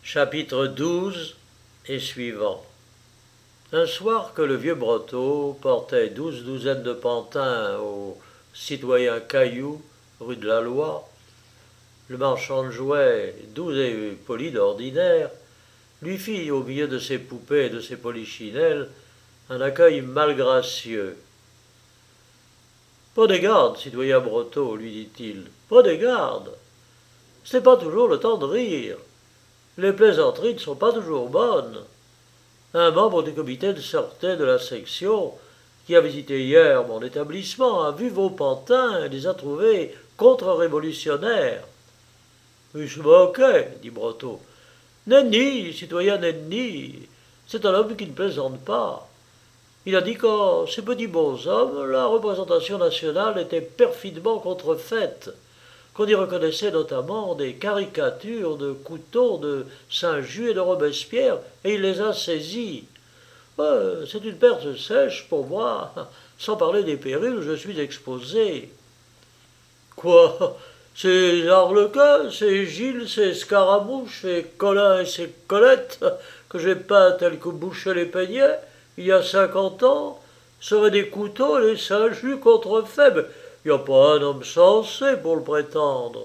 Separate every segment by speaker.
Speaker 1: Chapitre 12 et suivant. Un soir que le vieux Brotteaux portait 12 douzaines de pantins au citoyen Caillou, rue de la Loi, le marchand de jouets, doux et poli d'ordinaire, lui fit, au milieu de ses poupées et de ses polichinelles, un accueil malgracieux. Prenez garde, citoyen Brotteaux, lui dit-il, prenez garde. Ce n'est pas toujours le temps de rire. Les plaisanteries ne sont pas toujours bonnes. Un membre du comité de sûreté de la section, qui a visité hier mon établissement, a vu vos pantins et les a trouvés contre-révolutionnaires. Il se moquait, dit Brotteaux. Nenni, citoyen Nenni, c'est un homme qui ne plaisante pas. Il a dit qu'en ces petits bonshommes, la représentation nationale était perfidement contrefaite, qu'on y reconnaissait notamment des caricatures de Couthon, de Saint-Just et de Robespierre, et il les a saisies. C'est une perte sèche pour moi, sans parler des périls où je suis exposé. Quoi? C'est Harlequin, c'est Gilles, c'est Scaramouche, c'est Colin et c'est Colette, que j'ai peint tel que Boucher les peignait, il y a 50 ans, seraient des couteaux et des Saint-Just contrefaits. Mais il n'y a pas un homme sensé pour le prétendre.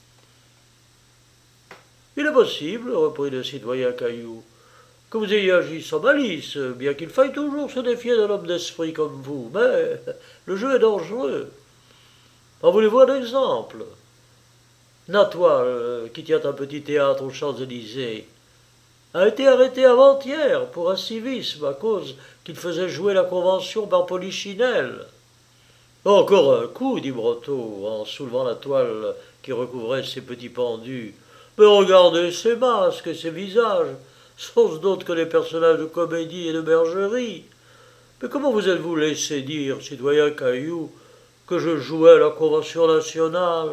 Speaker 1: Il est possible, reprit le citoyen Caillou, que vous ayez agi sans malice, bien qu'il faille toujours se défier d'un homme d'esprit comme vous, mais le jeu est dangereux. En voulez-vous un exemple? Natoile, qui tient un petit théâtre aux Champs-Élysées, a été arrêté avant-hier pour incivisme à cause qu'il faisait jouer la Convention par Polichinelle. Encore un coup, dit Brotteaux, en soulevant la toile qui recouvrait ses petits pendus. Mais regardez ces masques et ces visages, sont-ce d'autres que les personnages de comédie et de bergerie? Mais comment vous êtes-vous laissé dire, citoyen Caillou, que je jouais à la Convention nationale?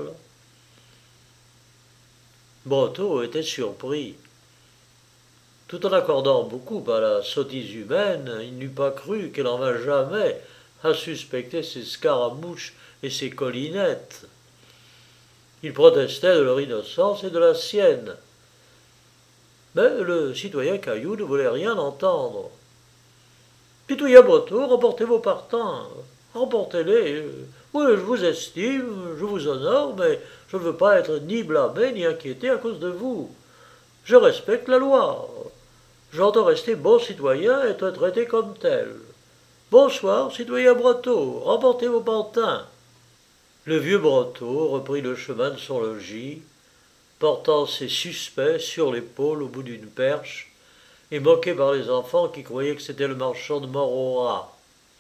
Speaker 1: Brotteaux était surpris. Tout en accordant beaucoup à la sottise humaine, il n'eût pas cru qu'elle en vint jamais à suspecter ses scaramouches et ses collinettes. Il protestait de leur innocence et de la sienne. Mais le citoyen Caillou ne voulait rien entendre. Citoyen Brotteaux, remportez vos partants, remportez-les. Oui, je vous estime, je vous honore, mais je ne veux pas être ni blâmé ni inquiété à cause de vous. Je respecte la loi. J'entends rester bon citoyen et être traité comme tel. Bonsoir, citoyen Brotteaux, remportez vos pantins. Le vieux Brotteaux reprit le chemin de son logis, portant ses suspects sur l'épaule au bout d'une perche, et moqué par les enfants qui croyaient que c'était le marchand de mort aux rats.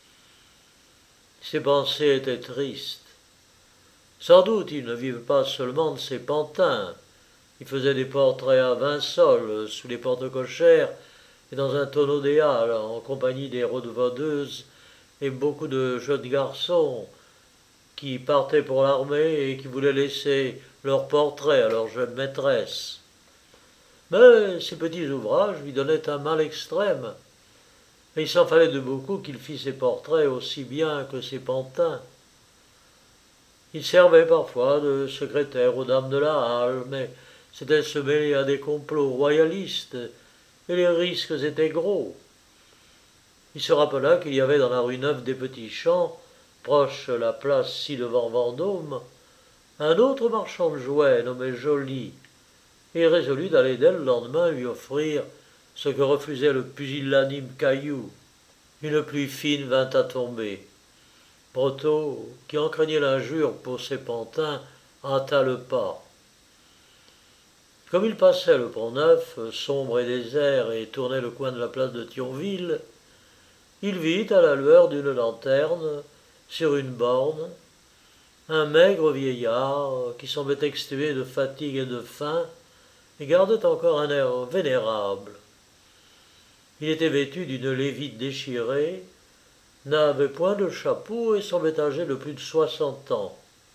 Speaker 1: Ses pensées étaient tristes. Sans doute il ne vivait pas seulement de ses pantins. Il faisait des portraits à 20 sols sous les portes cochères et dans un tonneau des Halles, en compagnie des rôdevadeuses et beaucoup de jeunes garçons qui partaient pour l'armée et qui voulaient laisser leurs portraits à leur jeune maîtresse. Mais ces petits ouvrages lui donnaient un mal extrême, et il s'en fallait de beaucoup qu'il fît ses portraits aussi bien que ses pantins. Il servait parfois de secrétaire aux dames de la Halle, mais c'était se mêler à des complots royalistes, et les risques étaient gros. Il se rappela qu'il y avait dans la rue Neuve des Petits Champs, proche de la place ci-devant Vendôme, un autre marchand de jouets nommé Joly, et il résolut d'aller dès le lendemain lui offrir ce que refusait le pusillanime Caillou. Une pluie fine vint à tomber. Brotteaux, qui en craignait l'injure pour ses pantins, hâta le pas. Comme il passait le Pont-Neuf, sombre et désert, et tournait le coin de la place de Thionville, il vit, à la lueur d'une lanterne, sur une borne, un maigre vieillard qui semblait exténué de fatigue et de faim, et gardait encore un air vénérable. Il était vêtu d'une lévite déchirée, n'avait point de chapeau et semblait âgé de plus de 60 ans.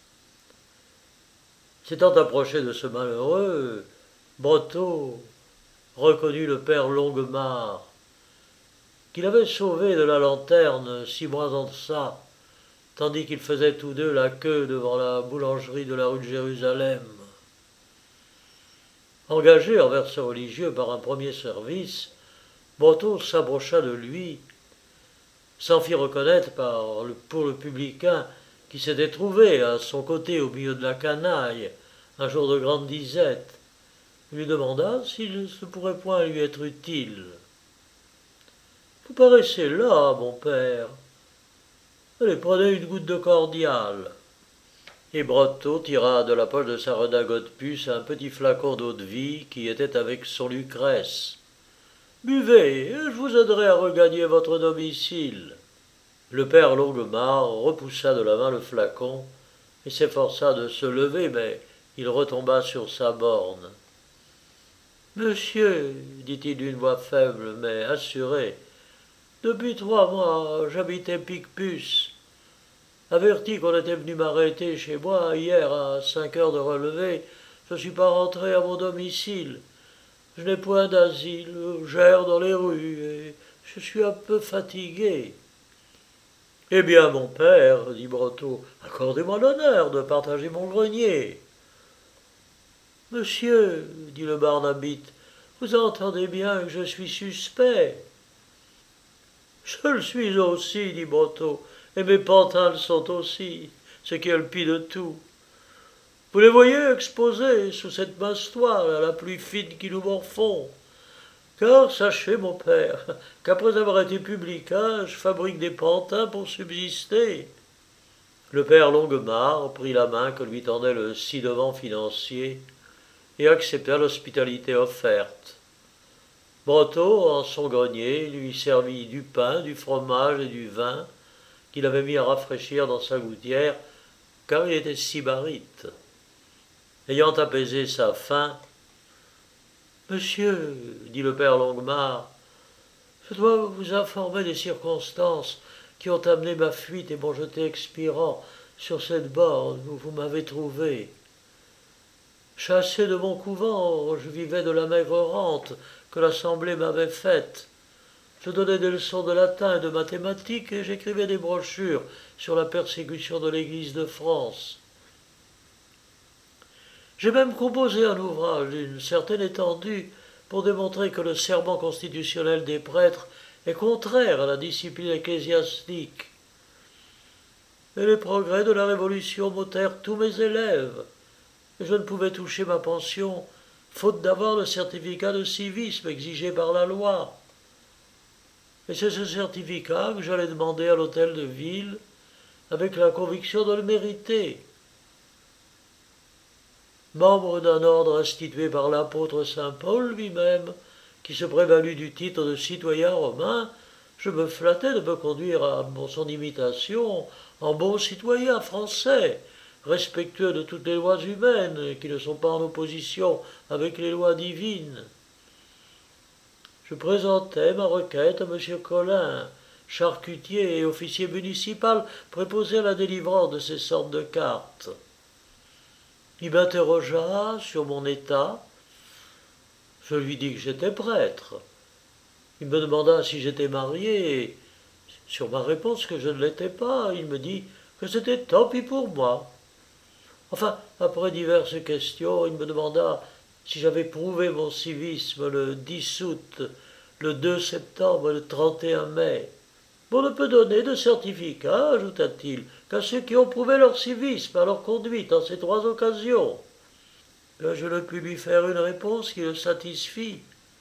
Speaker 1: S'étant approché de ce malheureux, Brotteaux reconnut le père Longuemare, qu'il avait sauvé de la lanterne 6 mois en deçà, tandis qu'ils faisaient tous deux la queue devant la boulangerie de la rue de Jérusalem. Engagé envers ce religieux par un premier service, Brotteaux s'approcha de lui, s'en fit reconnaître pour le publicain qui s'était trouvé à son côté au milieu de la canaille, un jour de grande disette. Il lui demanda s'il ne pourrait point lui être utile. Vous paraissez là, mon père. Allez, prenez une goutte de cordial. Et Brotteaux tira de la poche de sa redingote puce un petit flacon d'eau-de-vie qui était avec son Lucrèce. Buvez, et je vous aiderai à regagner votre domicile. Le père Longuemare repoussa de la main le flacon et s'efforça de se lever, mais il retomba sur sa borne. Monsieur, dit-il d'une voix faible mais assurée, depuis 3 mois j'habitais Picpus. Averti qu'on était venu m'arrêter chez moi hier à 5 heures de relevée, je ne suis pas rentré à mon domicile. Je n'ai point d'asile, j'erre dans les rues et je suis un peu fatigué. Eh bien, mon père, dit Brotteaux, accordez-moi l'honneur de partager mon grenier. Monsieur, dit le Barnabite, vous entendez bien que je suis suspect. Je le suis aussi, dit Brotteaux, et mes pantins le sont aussi, ce qui est le pis de tout. Vous les voyez exposés sous cette mince toile, la plus fine qui nous morfond. Car sachez, mon père, qu'après avoir été publicain, je fabrique des pantins pour subsister. Le père Longuemare prit la main que lui tendait le ci-devant financier et accepta l'hospitalité offerte. Brotteaux, en son grenier, lui servit du pain, du fromage et du vin qu'il avait mis à rafraîchir dans sa gouttière, car il était sybarite. Ayant apaisé sa faim, Monsieur, dit le père Longuemare, je dois vous informer des circonstances qui ont amené ma fuite et m'ont jeté expirant sur cette borne où vous m'avez trouvé. Chassé de mon couvent, je vivais de la maigre rente que l'Assemblée m'avait faite. Je donnais des leçons de latin et de mathématiques et j'écrivais des brochures sur la persécution de l'Église de France. J'ai même composé un ouvrage d'une certaine étendue pour démontrer que le serment constitutionnel des prêtres est contraire à la discipline ecclésiastique. Et les progrès de la Révolution m'ôtèrent tous mes élèves, et je ne pouvais toucher ma pension, faute d'avoir le certificat de civisme exigé par la loi. Et c'est ce certificat que j'allais demander à l'hôtel de ville, avec la conviction de le mériter. Membre d'un ordre institué par l'apôtre saint Paul lui-même, qui se prévalut du titre de citoyen romain, je me flattais de me conduire à son imitation en bon citoyen français, respectueux de toutes les lois humaines qui ne sont pas en opposition avec les lois divines. Je présentai ma requête à M. Collin, charcutier et officier municipal préposé à la délivrance de ces sortes de cartes. Il m'interrogea sur mon état. Je lui dis que j'étais prêtre. Il me demanda si j'étais marié, et sur ma réponse que je ne l'étais pas, il me dit que c'était tant pis pour moi. Enfin, après diverses questions, il me demanda si j'avais prouvé mon civisme le 10 août, le 2 septembre et le 31 mai. On ne peut donner de certificat, ajouta-t-il, qu'à ceux qui ont prouvé leur civisme à leur conduite en ces 3 occasions. Je ne pus lui faire une réponse qui le satisfit.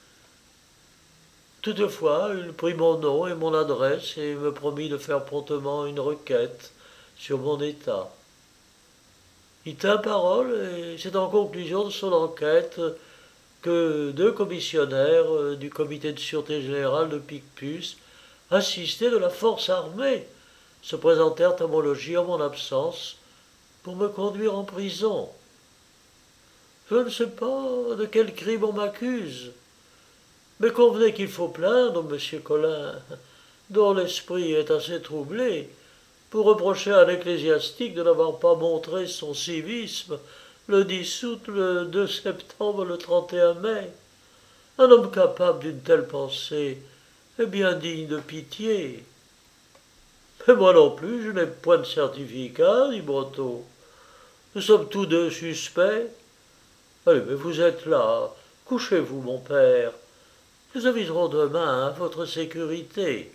Speaker 1: Toutefois, il prit mon nom et mon adresse et me promit de faire promptement une requête sur mon état. Il tint parole et c'est en conclusion de son enquête que 2 commissionnaires du comité de sûreté générale de Picpus, assistés de la force armée, se présentèrent à mon logis en mon absence pour me conduire en prison. Je ne sais pas de quel crime on m'accuse, mais convenez qu'il faut plaindre M. Collin, dont l'esprit est assez troublé, pour reprocher à un ecclésiastique de n'avoir pas montré son civisme le 10 août, le 2 septembre, le 31 mai. Un homme capable d'une telle pensée est bien digne de pitié. Mais moi non plus, je n'ai point de certificat, dit Brotteaux. Nous sommes tous deux suspects. Allez, mais vous êtes là. Couchez-vous, mon père. Nous aviserons demain à votre sécurité.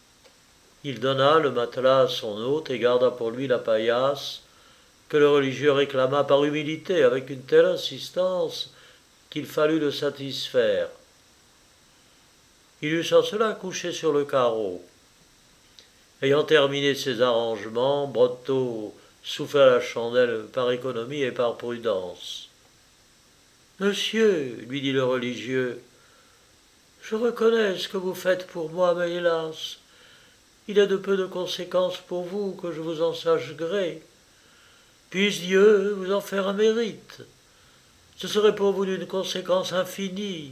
Speaker 1: Il donna le matelas à son hôte et garda pour lui la paillasse, que le religieux réclama par humilité avec une telle insistance qu'il fallut le satisfaire. Il eut sans cela couché sur le carreau. Ayant terminé ses arrangements, Brotteaux souffla la chandelle par économie et par prudence. Monsieur, lui dit le religieux, je reconnais ce que vous faites pour moi, mais hélas, il est de peu de conséquence pour vous que je vous en sache gré. Puisse Dieu vous en faire un mérite. Ce serait pour vous d'une conséquence infinie.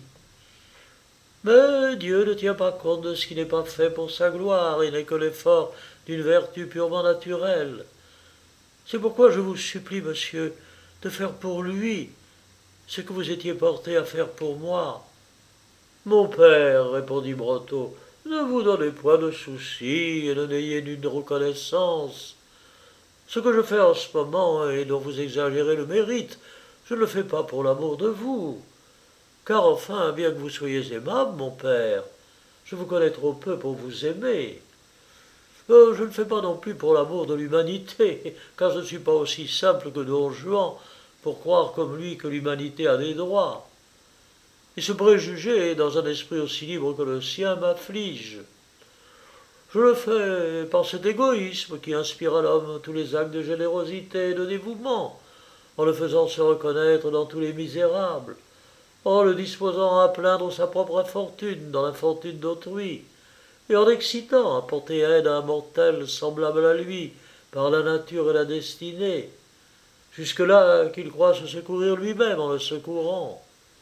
Speaker 1: Mais Dieu ne tient pas compte de ce qui n'est pas fait pour sa gloire et n'est que l'effort d'une vertu purement naturelle. C'est pourquoi je vous supplie, monsieur, de faire pour lui ce que vous étiez porté à faire pour moi. Mon père, répondit Brotteaux, ne vous donnez point de soucis et ne n'ayez nulle reconnaissance. Ce que je fais en ce moment et dont vous exagérez le mérite, je ne le fais pas pour l'amour de vous. Car enfin, bien que vous soyez aimable, mon père, je vous connais trop peu pour vous aimer. Je ne fais pas non plus pour l'amour de l'humanité, car je ne suis pas aussi simple que Don Juan pour croire comme lui que l'humanité a des droits. Et ce préjugé, dans un esprit aussi libre que le sien, m'afflige. Je le fais par cet égoïsme qui inspire à l'homme tous les actes de générosité et de dévouement, en le faisant se reconnaître dans tous les misérables, en le disposant à plaindre sa propre infortune dans l'infortune d'autrui, et en excitant à porter aide à un mortel semblable à lui par la nature et la destinée, jusque-là qu'il croit se secourir lui-même en le secourant.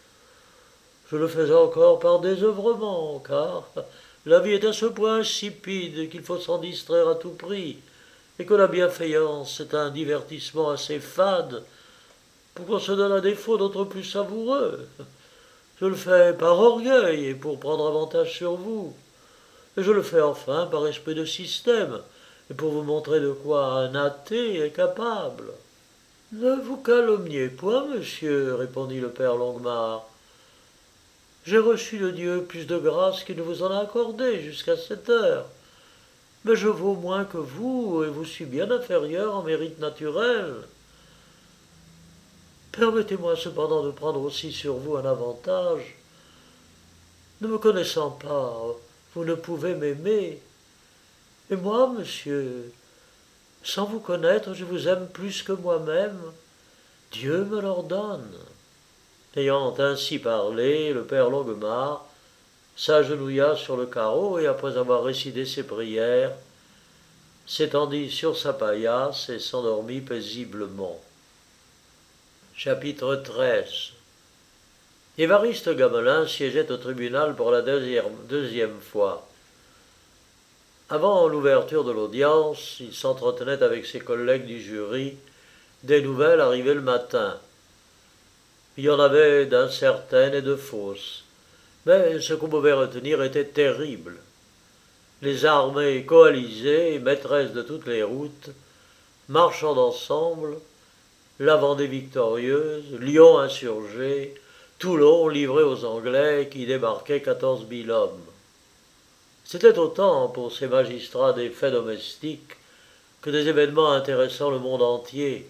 Speaker 1: Je le fais encore par désœuvrement, car la vie est à ce point insipide qu'il faut s'en distraire à tout prix, et que la bienfaillance est un divertissement assez fade pour qu'on se donne à défaut d'autres plus savoureux. Je le fais par orgueil et pour prendre avantage sur vous, et je le fais enfin par esprit de système, et pour vous montrer de quoi un athée est capable. Ne vous calomniez point, monsieur, répondit le père Longuemare. J'ai reçu de Dieu plus de grâce qu'il ne vous en a accordé jusqu'à cette heure. Mais je vaux moins que vous, et vous suis bien inférieur en mérite naturel. Permettez-moi cependant de prendre aussi sur vous un avantage. Ne me connaissant pas, vous ne pouvez m'aimer. Et moi, monsieur, sans vous connaître, je vous aime plus que moi-même. Dieu me l'ordonne. Ayant ainsi parlé, le père Longuemare s'agenouilla sur le carreau et, après avoir récité ses prières, s'étendit sur sa paillasse et s'endormit paisiblement. Chapitre 13. Évariste Gamelin siégeait au tribunal pour la deuxième fois. Avant l'ouverture de l'audience, il s'entretenait avec ses collègues du jury des nouvelles arrivées le matin. Il y en avait d'incertaines et de fausses, mais ce qu'on pouvait retenir était terrible. Les armées coalisées, maîtresses de toutes les routes, marchant ensemble, la Vendée victorieuse, Lyon insurgé, Toulon livré aux Anglais qui débarquaient 14 000 hommes. C'était autant pour ces magistrats des faits domestiques que des événements intéressant le monde entier.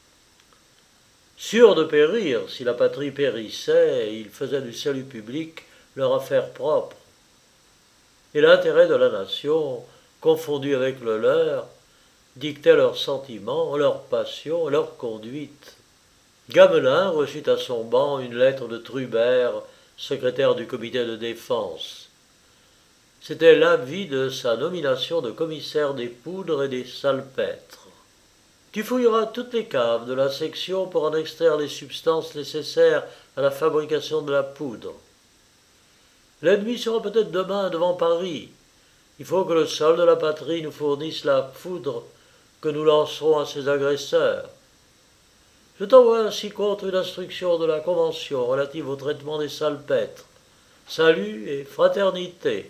Speaker 1: Sûrs de périr si la patrie périssait, ils faisaient du salut public leur affaire propre. Et l'intérêt de la nation, confondu avec le leur, dictait leurs sentiments, leurs passions, leur conduite. Gamelin reçut à son banc une lettre de Trubert, secrétaire du comité de défense. C'était l'avis de sa nomination de commissaire des poudres et des salpêtres. Tu fouilleras toutes les caves de la section pour en extraire les substances nécessaires à la fabrication de la poudre. L'ennemi sera peut-être demain devant Paris. Il faut que le sol de la patrie nous fournisse la poudre que nous lancerons à ses agresseurs. Je t'envoie ainsi contre une instruction de la Convention relative au traitement des salpêtres. Salut et fraternité.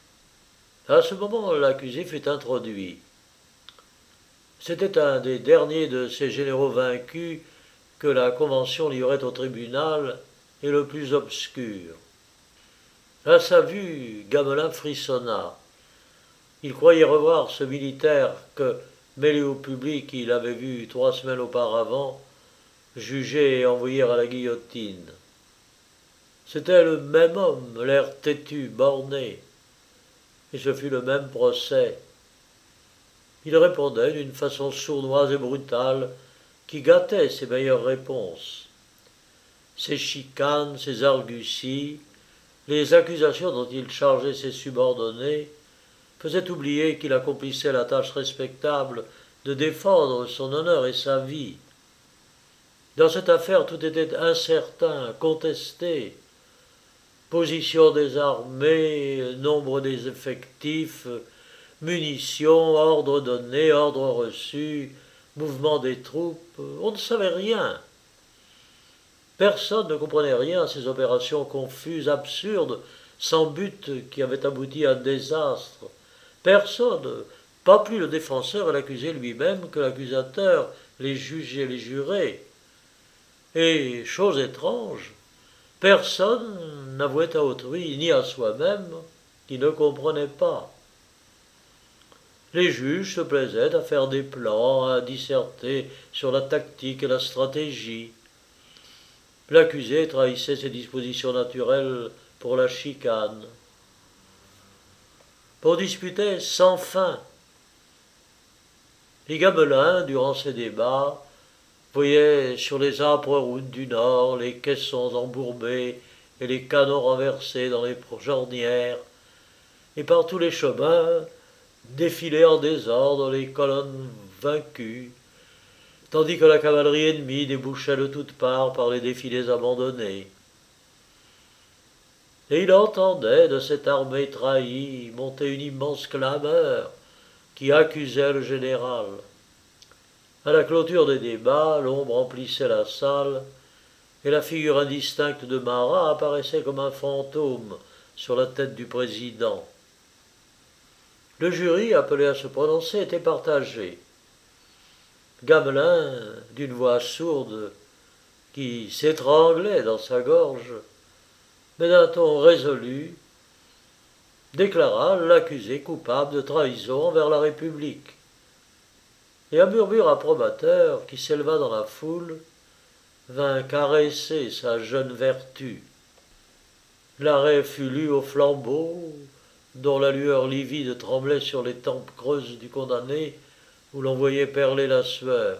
Speaker 1: À ce moment, l'accusé fut introduit. C'était un des derniers de ces généraux vaincus que la Convention livrait au tribunal est le plus obscur. À sa vue, Gamelin frissonna. Il croyait revoir ce militaire que, mêlé au public, il avait vu 3 semaines auparavant, jugé et envoyé à la guillotine. C'était le même homme, l'air têtu, borné, et ce fut le même procès. Il répondait d'une façon sournoise et brutale qui gâtait ses meilleures réponses. Ses chicanes, ses arguties, les accusations dont il chargeait ses subordonnés faisaient oublier qu'il accomplissait la tâche respectable de défendre son honneur et sa vie. Dans cette affaire, tout était incertain, contesté. Position des armées, nombre des effectifs, munitions, ordre donné, ordre reçu, mouvement des troupes, on ne savait rien. Personne ne comprenait rien à ces opérations confuses, absurdes, sans but, qui avaient abouti à un désastre. Personne, pas plus le défenseur et l'accusé lui-même que l'accusateur, les juges et les jurés. Et, chose étrange, personne n'avouait à autrui, ni à soi-même, qu'il ne comprenait pas. Les juges se plaisaient à faire des plans, à disserter sur la tactique et la stratégie. L'accusé trahissait ses dispositions naturelles pour la chicane. On disputait sans fin. Les Gamelins, durant ces débats, voyaient sur les âpres routes du Nord les caissons embourbés et les canons renversés dans les jornières, et par tous les chemins défilaient en désordre les colonnes vaincues, tandis que la cavalerie ennemie débouchait de toutes parts par les défilés abandonnés. Et il entendait de cette armée trahie monter une immense clameur qui accusait le général. À la clôture des débats, l'ombre emplissait la salle, et la figure indistincte de Marat apparaissait comme un fantôme sur la tête du président. Le jury, appelé à se prononcer, était partagé. Gamelin, d'une voix sourde, qui s'étranglait dans sa gorge, mais d'un ton résolu, déclara l'accusé coupable de trahison envers la République. Et un murmure approbateur qui s'éleva dans la foule vint caresser sa jeune vertu. L'arrêt fut lu au flambeau, dont la lueur livide tremblait sur les tempes creuses du condamné, où l'on voyait perler la sueur.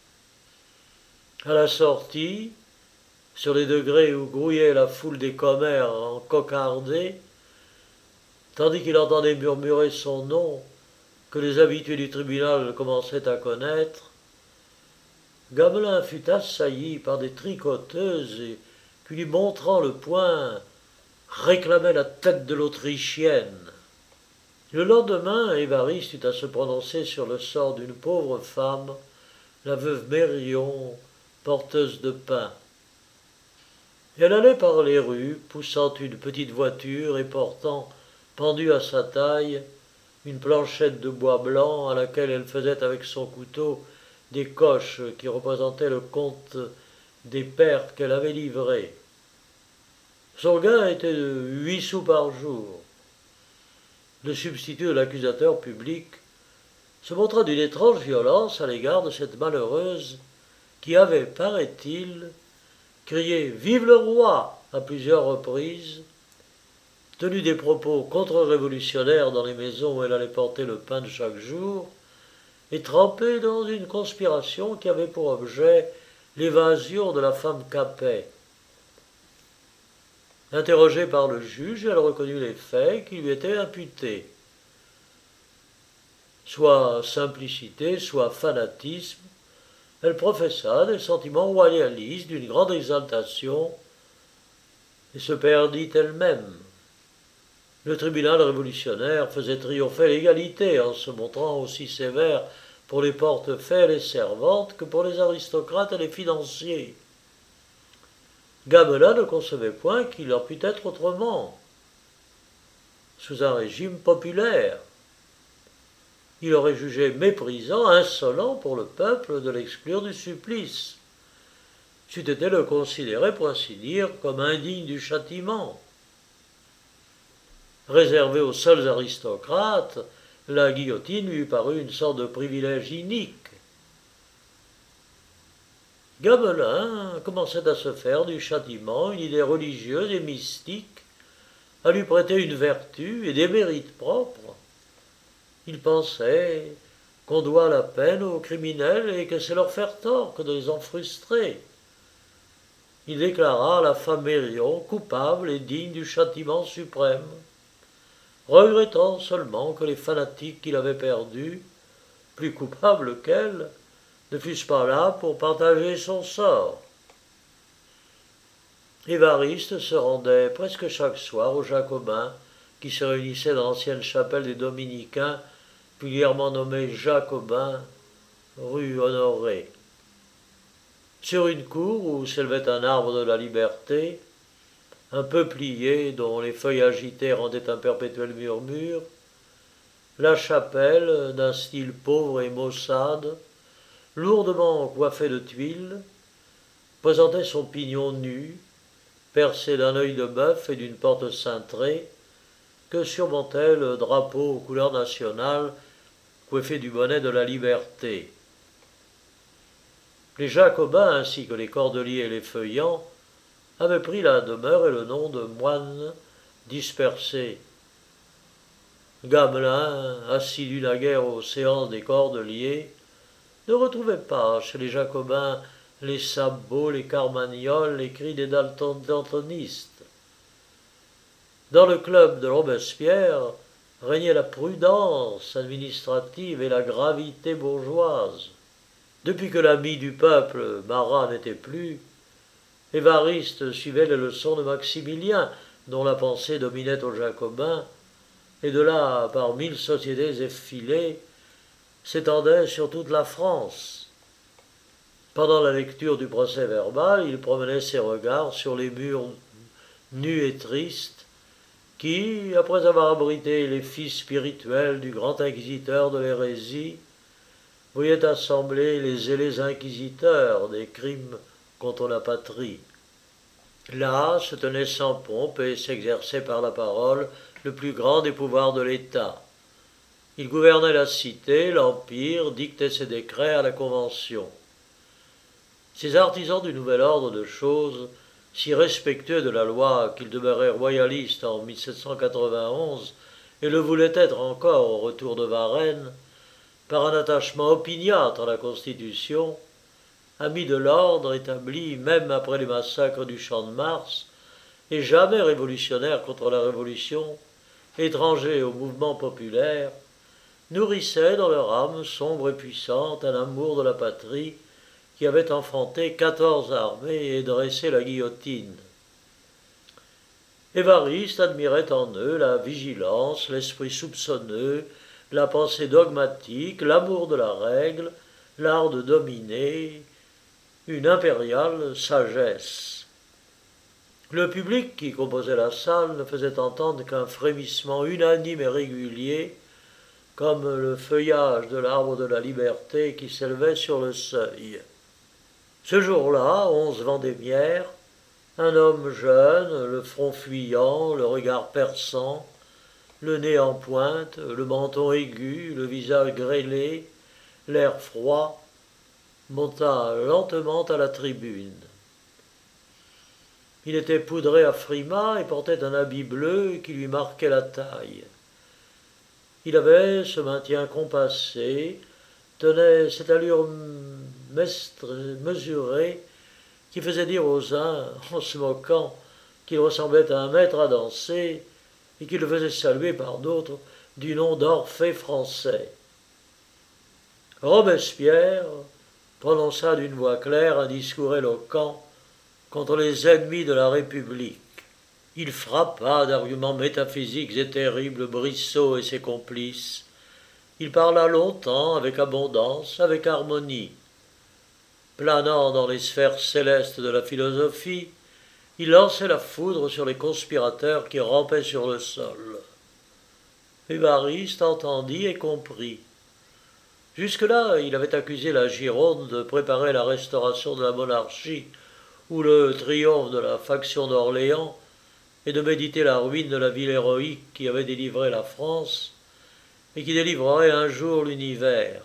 Speaker 1: À la sortie, sur les degrés où grouillait la foule des commères encocardés, tandis qu'il entendait murmurer son nom, que les habitués du tribunal commençaient à connaître, Gamelin fut assailli par des tricoteuses et qui, lui montrant le poing, réclamaient la tête de l'Autrichienne. Le lendemain, Évariste eut à se prononcer sur le sort d'une pauvre femme, la veuve Mérion, porteuse de pain. Elle allait par les rues, poussant une petite voiture et portant, pendue à sa taille, une planchette de bois blanc à laquelle elle faisait avec son couteau des coches qui représentaient le compte des pères qu'elle avait livrés. Son gain était de 8 sous par jour. Le substitut de l'accusateur public se montra d'une étrange violence à l'égard de cette malheureuse qui avait, paraît-il, crié « Vive le roi !» à plusieurs reprises, tenu des propos contre-révolutionnaires dans les maisons où elle allait porter le pain de chaque jour, et trempé dans une conspiration qui avait pour objet l'évasion de la femme Capet. Interrogée par le juge, elle reconnut les faits qui lui étaient imputés. Soit simplicité, soit fanatisme, elle professa des sentiments royalistes d'une grande exaltation et se perdit elle-même. Le tribunal révolutionnaire faisait triompher l'égalité en se montrant aussi sévère pour les portefaix et les servantes que pour les aristocrates et les financiers. Gamelin ne concevait point qu'il en pût être autrement. Sous un régime populaire, il aurait jugé méprisant, insolent pour le peuple de l'exclure du supplice. c'eût été le considérer, pour ainsi dire, comme indigne du châtiment. Réservée aux seuls aristocrates, la guillotine lui parut une sorte de privilège inique. Gamelin commençait à se faire du châtiment une idée religieuse et mystique, à lui prêter une vertu et des mérites propres. Il pensait qu'on doit la peine aux criminels et que c'est leur faire tort que de les en frustrer. Il déclara la femme Mérion coupable et digne du châtiment suprême, regrettant seulement que les fanatiques qu'il avait perdus, plus coupables qu'elle, ne fussent pas là pour partager son sort. Évariste se rendait presque chaque soir aux Jacobins, qui se réunissaient dans l'ancienne chapelle des Dominicains, vulgairement nommée Jacobin, rue Honoré. Sur une cour où s'élevait un arbre de la liberté, un peuplier dont les feuilles agitées rendaient un perpétuel murmure, la chapelle, d'un style pauvre et maussade, lourdement coiffée de tuiles, présentait son pignon nu, percé d'un œil de bœuf et d'une porte cintrée, que surmontait le drapeau aux couleurs nationales, coiffé du bonnet de la liberté. Les Jacobins, ainsi que les Cordeliers et les Feuillants, avaient pris la demeure et le nom de moines dispersés. Gamelin, assidu naguère aux séances des Cordeliers, ne retrouvait pas chez les Jacobins les sabots, les carmagnols, les cris des daltonistes. Dans le club de Robespierre régnait la prudence administrative et la gravité bourgeoise. Depuis que l'ami du peuple, Marat, n'était plus, Évariste suivait les leçons de Maximilien, dont la pensée dominait aux Jacobins, et de là, par 1000 sociétés effilées, s'étendait sur toute la France. Pendant la lecture du procès-verbal, il promenait ses regards sur les murs nus et tristes, qui, après avoir abrité les fils spirituels du grand inquisiteur de l'hérésie, voyaient assembler les zélés inquisiteurs des crimes contre la patrie. Là se tenait sans pompe et s'exerçait par la parole le plus grand des pouvoirs de l'État. Il gouvernait la cité, l'Empire, dictait ses décrets à la Convention. Ces artisans du nouvel ordre de choses, si respectueux de la loi qu'ils demeuraient royalistes en 1791 et le voulaient être encore au retour de Varennes, par un attachement opiniâtre à la Constitution, amis de l'ordre établi même après les massacres du Champ de Mars, et jamais révolutionnaires contre la Révolution, étrangers au mouvement populaire, nourrissaient dans leur âme sombre et puissante un amour de la patrie qui avait enfanté 14 armées et dressé la guillotine. Évariste admirait en eux la vigilance, l'esprit soupçonneux, la pensée dogmatique, l'amour de la règle, l'art de dominer, une impériale sagesse. Le public qui composait la salle ne faisait entendre qu'un frémissement unanime et régulier, comme le feuillage de l'arbre de la liberté qui s'élevait sur le seuil. Ce jour-là, 11 Vendémiaire, un homme jeune, le front fuyant, le regard perçant, le nez en pointe, le menton aigu, le visage grêlé, l'air froid, monta lentement à la tribune. Il était poudré à frimas et portait un habit bleu qui lui marquait la taille. Il avait ce maintien compassé, tenait cette allure mesurée qui faisait dire aux uns, en se moquant, qu'il ressemblait à un maître à danser et qui le faisait saluer par d'autres du nom d'Orphée français. Robespierre prononça d'une voix claire un discours éloquent contre les ennemis de la République. Il frappa d'arguments métaphysiques et terribles Brissot et ses complices. Il parla longtemps, avec abondance, avec harmonie. Planant dans les sphères célestes de la philosophie, il lançait la foudre sur les conspirateurs qui rampaient sur le sol. Évariste entendit et comprit. Jusque-là, il avait accusé la Gironde de préparer la restauration de la monarchie ou le triomphe de la faction d'Orléans, et de méditer la ruine de la ville héroïque qui avait délivré la France et qui délivrerait un jour l'univers.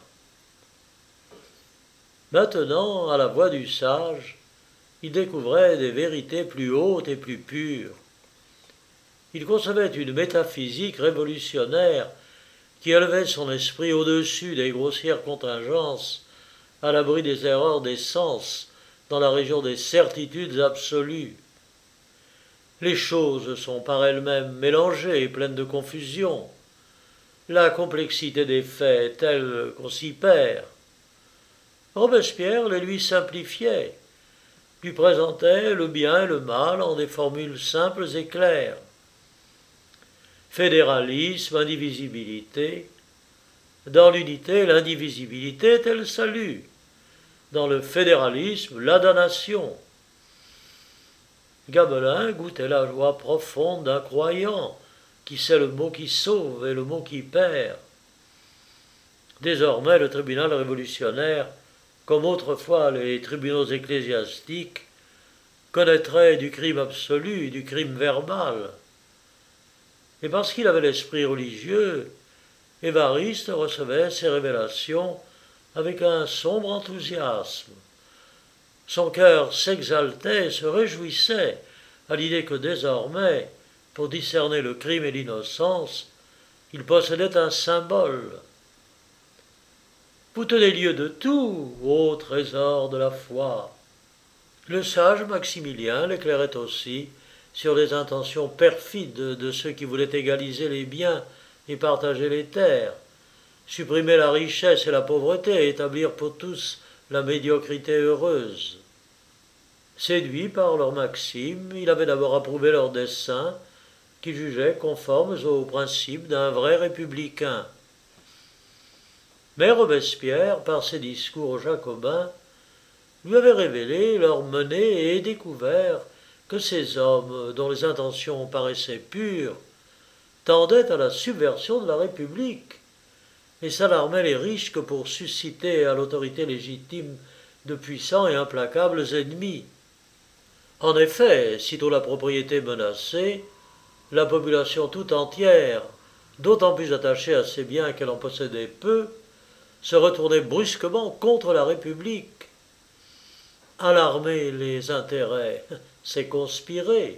Speaker 1: Maintenant, à la voix du sage, il découvrait des vérités plus hautes et plus pures. Il concevait une métaphysique révolutionnaire qui élevait son esprit au-dessus des grossières contingences, à l'abri des erreurs des sens, dans la région des certitudes absolues. Les choses sont par elles-mêmes mélangées et pleines de confusion. La complexité des faits est telle qu'on s'y perd. Robespierre les lui simplifiait, lui présentait le bien et le mal en des formules simples et claires. Fédéralisme, indivisibilité. Dans l'unité, l'indivisibilité était le salut. Dans le fédéralisme, la damnation. Gamelin goûtait la joie profonde d'un croyant qui sait le mot qui sauve et le mot qui perd. Désormais, le tribunal révolutionnaire, comme autrefois les tribunaux ecclésiastiques, connaîtrait du crime absolu, du crime verbal. Et parce qu'il avait l'esprit religieux, Évariste recevait ces révélations avec un sombre enthousiasme. Son cœur s'exaltait et se réjouissait à l'idée que désormais, pour discerner le crime et l'innocence, il possédait un symbole. Vous tenez lieu de tout, ô trésor de la foi. Le sage Maximilien l'éclairait aussi sur les intentions perfides de ceux qui voulaient égaliser les biens et partager les terres, supprimer la richesse et la pauvreté et établir pour tous la médiocrité heureuse. Séduit par leurs maximes, il avait d'abord approuvé leurs desseins, qu'il jugeait conformes aux principes d'un vrai républicain. Mais Robespierre, par ses discours aux Jacobins, lui avait révélé leur menée et découvert que ces hommes, dont les intentions paraissaient pures, tendaient à la subversion de la République et s'alarmaient les riches que pour susciter à l'autorité légitime de puissants et implacables ennemis. En effet, sitôt la propriété menacée, la population tout entière, d'autant plus attachée à ses biens qu'elle en possédait peu, se retournait brusquement contre la République. Alarmer les intérêts, c'est conspirer.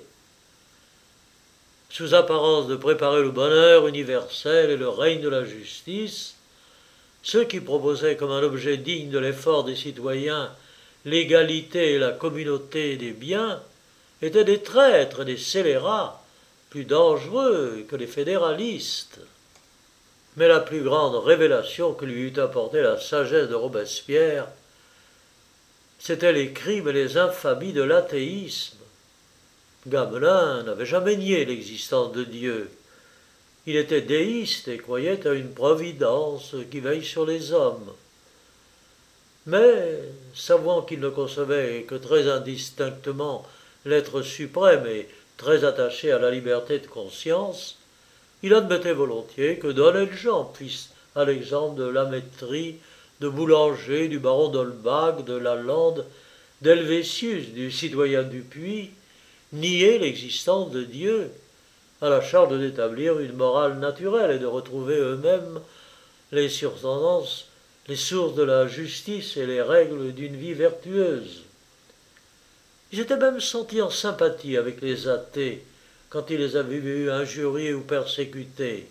Speaker 1: Sous apparence de préparer le bonheur universel et le règne de la justice, ceux qui proposaient comme un objet digne de l'effort des citoyens l'égalité et la communauté des biens étaient des traîtres et des scélérats plus dangereux que les fédéralistes. Mais la plus grande révélation que lui eût apporté la sagesse de Robespierre, c'étaient les crimes et les infamies de l'athéisme. Gamelin n'avait jamais nié l'existence de Dieu. Il était déiste et croyait à une providence qui veille sur les hommes. Mais, savant qu'il ne concevait que très indistinctement l'être suprême et très attaché à la liberté de conscience, il admettait volontiers que d'honnêtes gens puissent, à l'exemple de Lamétrie, de Boulanger, du baron d'Holbach, de Lalande, d'Helvétius, du citoyen Dupuy, nier l'existence de Dieu, à la charge d'établir une morale naturelle et de retrouver eux-mêmes les surtendances, les sources de la justice et les règles d'une vie vertueuse. Ils étaient même sentis en sympathie avec les athées quand ils les avaient vus injuriés ou persécutés.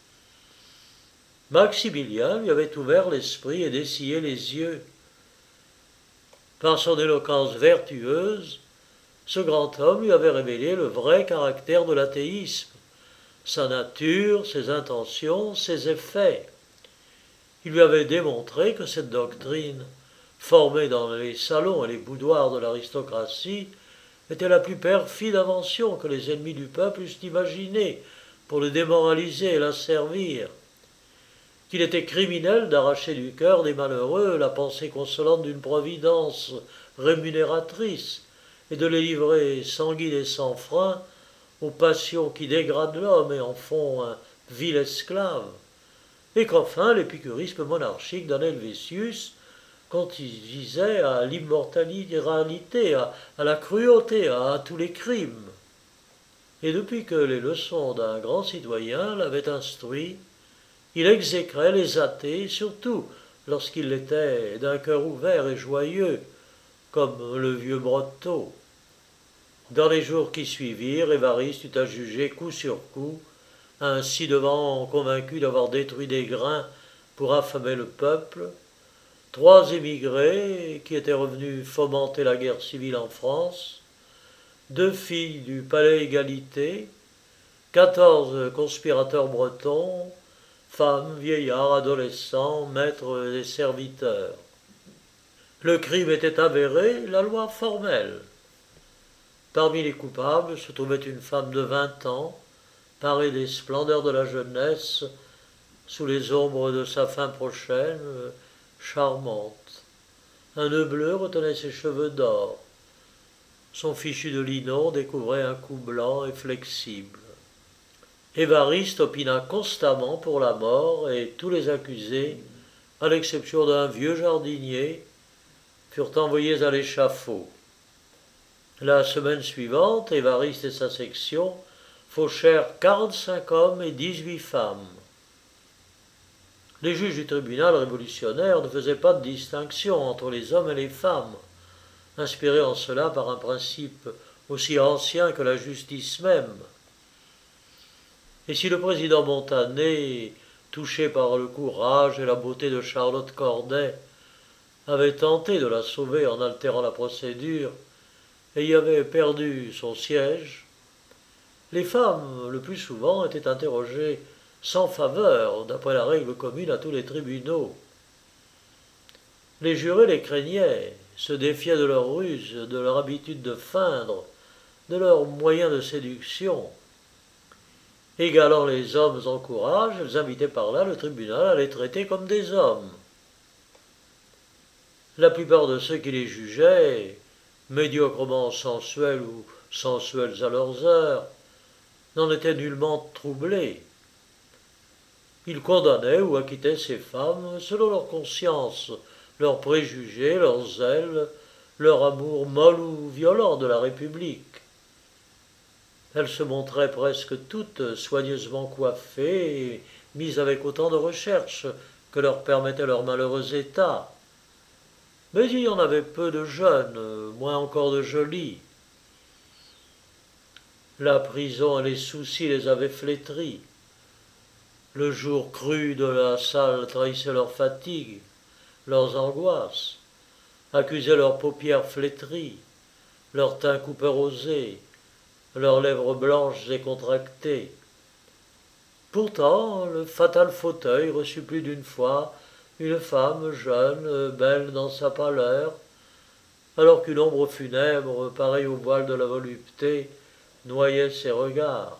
Speaker 1: Maximilien lui avait ouvert l'esprit et dessillé les yeux. Par son éloquence vertueuse, ce grand homme lui avait révélé le vrai caractère de l'athéisme, sa nature, ses intentions, ses effets. Il lui avait démontré que cette doctrine, formée dans les salons et les boudoirs de l'aristocratie, était la plus perfide invention que les ennemis du peuple eussent imaginée pour le démoraliser et l'asservir, qu'il était criminel d'arracher du cœur des malheureux la pensée consolante d'une providence rémunératrice, et de les livrer sans guide et sans frein aux passions qui dégradent l'homme et en font un vil esclave, et qu'enfin l'épicurisme monarchique d'un Helvétius conduisait à l'immoralité, à la cruauté, à tous les crimes. Et depuis que les leçons d'un grand citoyen l'avaient instruit, il exécrait les athées, surtout lorsqu'il était d'un cœur ouvert et joyeux, comme le vieux Brotteaux. Dans les jours qui suivirent, Évariste eut à juger coup sur coup, un ci-devant convaincu d'avoir détruit des grains pour affamer le peuple, 3 émigrés qui étaient revenus fomenter la guerre civile en France, 2 filles du palais Égalité, 14 conspirateurs bretons, femmes, vieillards, adolescents, maîtres et serviteurs. Le crime était avéré, la loi formelle. Parmi les coupables se trouvait une femme de 20 ans, parée des splendeurs de la jeunesse, sous les ombres de sa fin prochaine, charmante. Un nœud bleu retenait ses cheveux d'or. Son fichu de linon découvrait un cou blanc et flexible. Évariste opina constamment pour la mort et tous les accusés, à l'exception d'un vieux jardinier, furent envoyés à l'échafaud. La semaine suivante, Évariste et sa section fauchèrent 45 hommes et 18 femmes. Les juges du tribunal révolutionnaire ne faisaient pas de distinction entre les hommes et les femmes, inspirés en cela par un principe aussi ancien que la justice même. Et si le président Montané, touché par le courage et la beauté de Charlotte Corday, avait tenté de la sauver en altérant la procédure, et y avait perdu son siège, les femmes, le plus souvent, étaient interrogées sans faveur, d'après la règle commune à tous les tribunaux. Les jurés les craignaient, se défiaient de leurs ruses, de leur habitude de feindre, de leurs moyens de séduction. Égalant les hommes en courage, elles invitaient par là le tribunal à les traiter comme des hommes. La plupart de ceux qui les jugeaient, médiocrement sensuels ou sensuels à leurs heures, n'en étaient nullement troublés. Ils condamnaient ou acquittaient ces femmes selon leur conscience, leurs préjugés, leurs zèles, leur amour molle ou violent de la République. Elles se montraient presque toutes soigneusement coiffées et mises avec autant de recherche que leur permettait leur malheureux état. Mais il y en avait peu de jeunes, moins encore de jolies. La prison et les soucis les avaient flétries. Le jour cru de la salle trahissait leurs fatigues, leurs angoisses, accusait leurs paupières flétries, leur teint couperosé, leurs lèvres blanches et contractées. Pourtant, le fatal fauteuil reçut plus d'une fois une femme jeune, belle dans sa pâleur, alors qu'une ombre funèbre, pareille au voile de la volupté, noyait ses regards.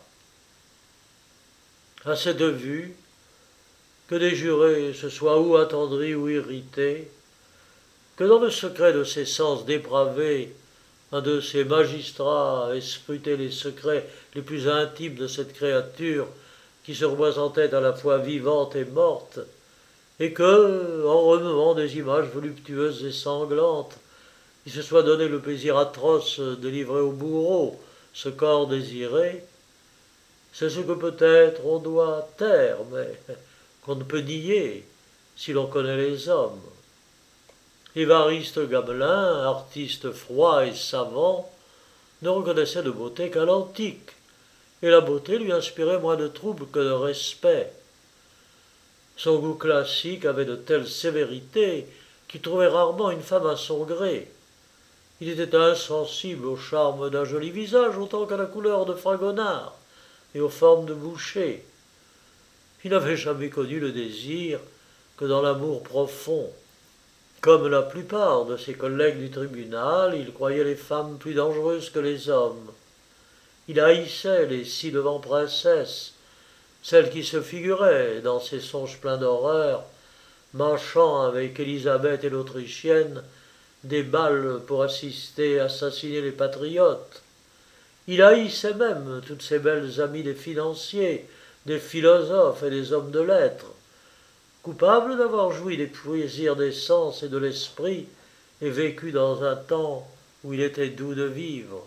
Speaker 1: À cette vue, que des jurés se soient ou attendris ou irrités, que dans le secret de ses sens dépravés, un de ces magistrats ait scruté les secrets les plus intimes de cette créature qui se représentait à la fois vivante et morte, et que, en remuant des images voluptueuses et sanglantes, il se soit donné le plaisir atroce de livrer au bourreau ce corps désiré, c'est ce que peut-être on doit taire, mais qu'on ne peut nier si l'on connaît les hommes. Évariste Gamelin, artiste froid et savant, ne reconnaissait de beauté qu'à l'antique, et la beauté lui inspirait moins de trouble que de respect. Son goût classique avait de telles sévérités qu'il trouvait rarement une femme à son gré. Il était insensible au charme d'un joli visage autant qu'à la couleur de Fragonard et aux formes de Boucher. Il n'avait jamais connu le désir que dans l'amour profond. Comme la plupart de ses collègues du tribunal, il croyait les femmes plus dangereuses que les hommes. Il haïssait les ci-devant princesses, celles qui se figuraient, dans ses songes pleins d'horreur, marchant avec Élisabeth et l'Autrichienne, des balles pour assister à assassiner les patriotes. Il haïssait même toutes ces belles amies des financiers, des philosophes et des hommes de lettres, coupable d'avoir joui des plaisirs des sens et de l'esprit, et vécu dans un temps où il était doux de vivre.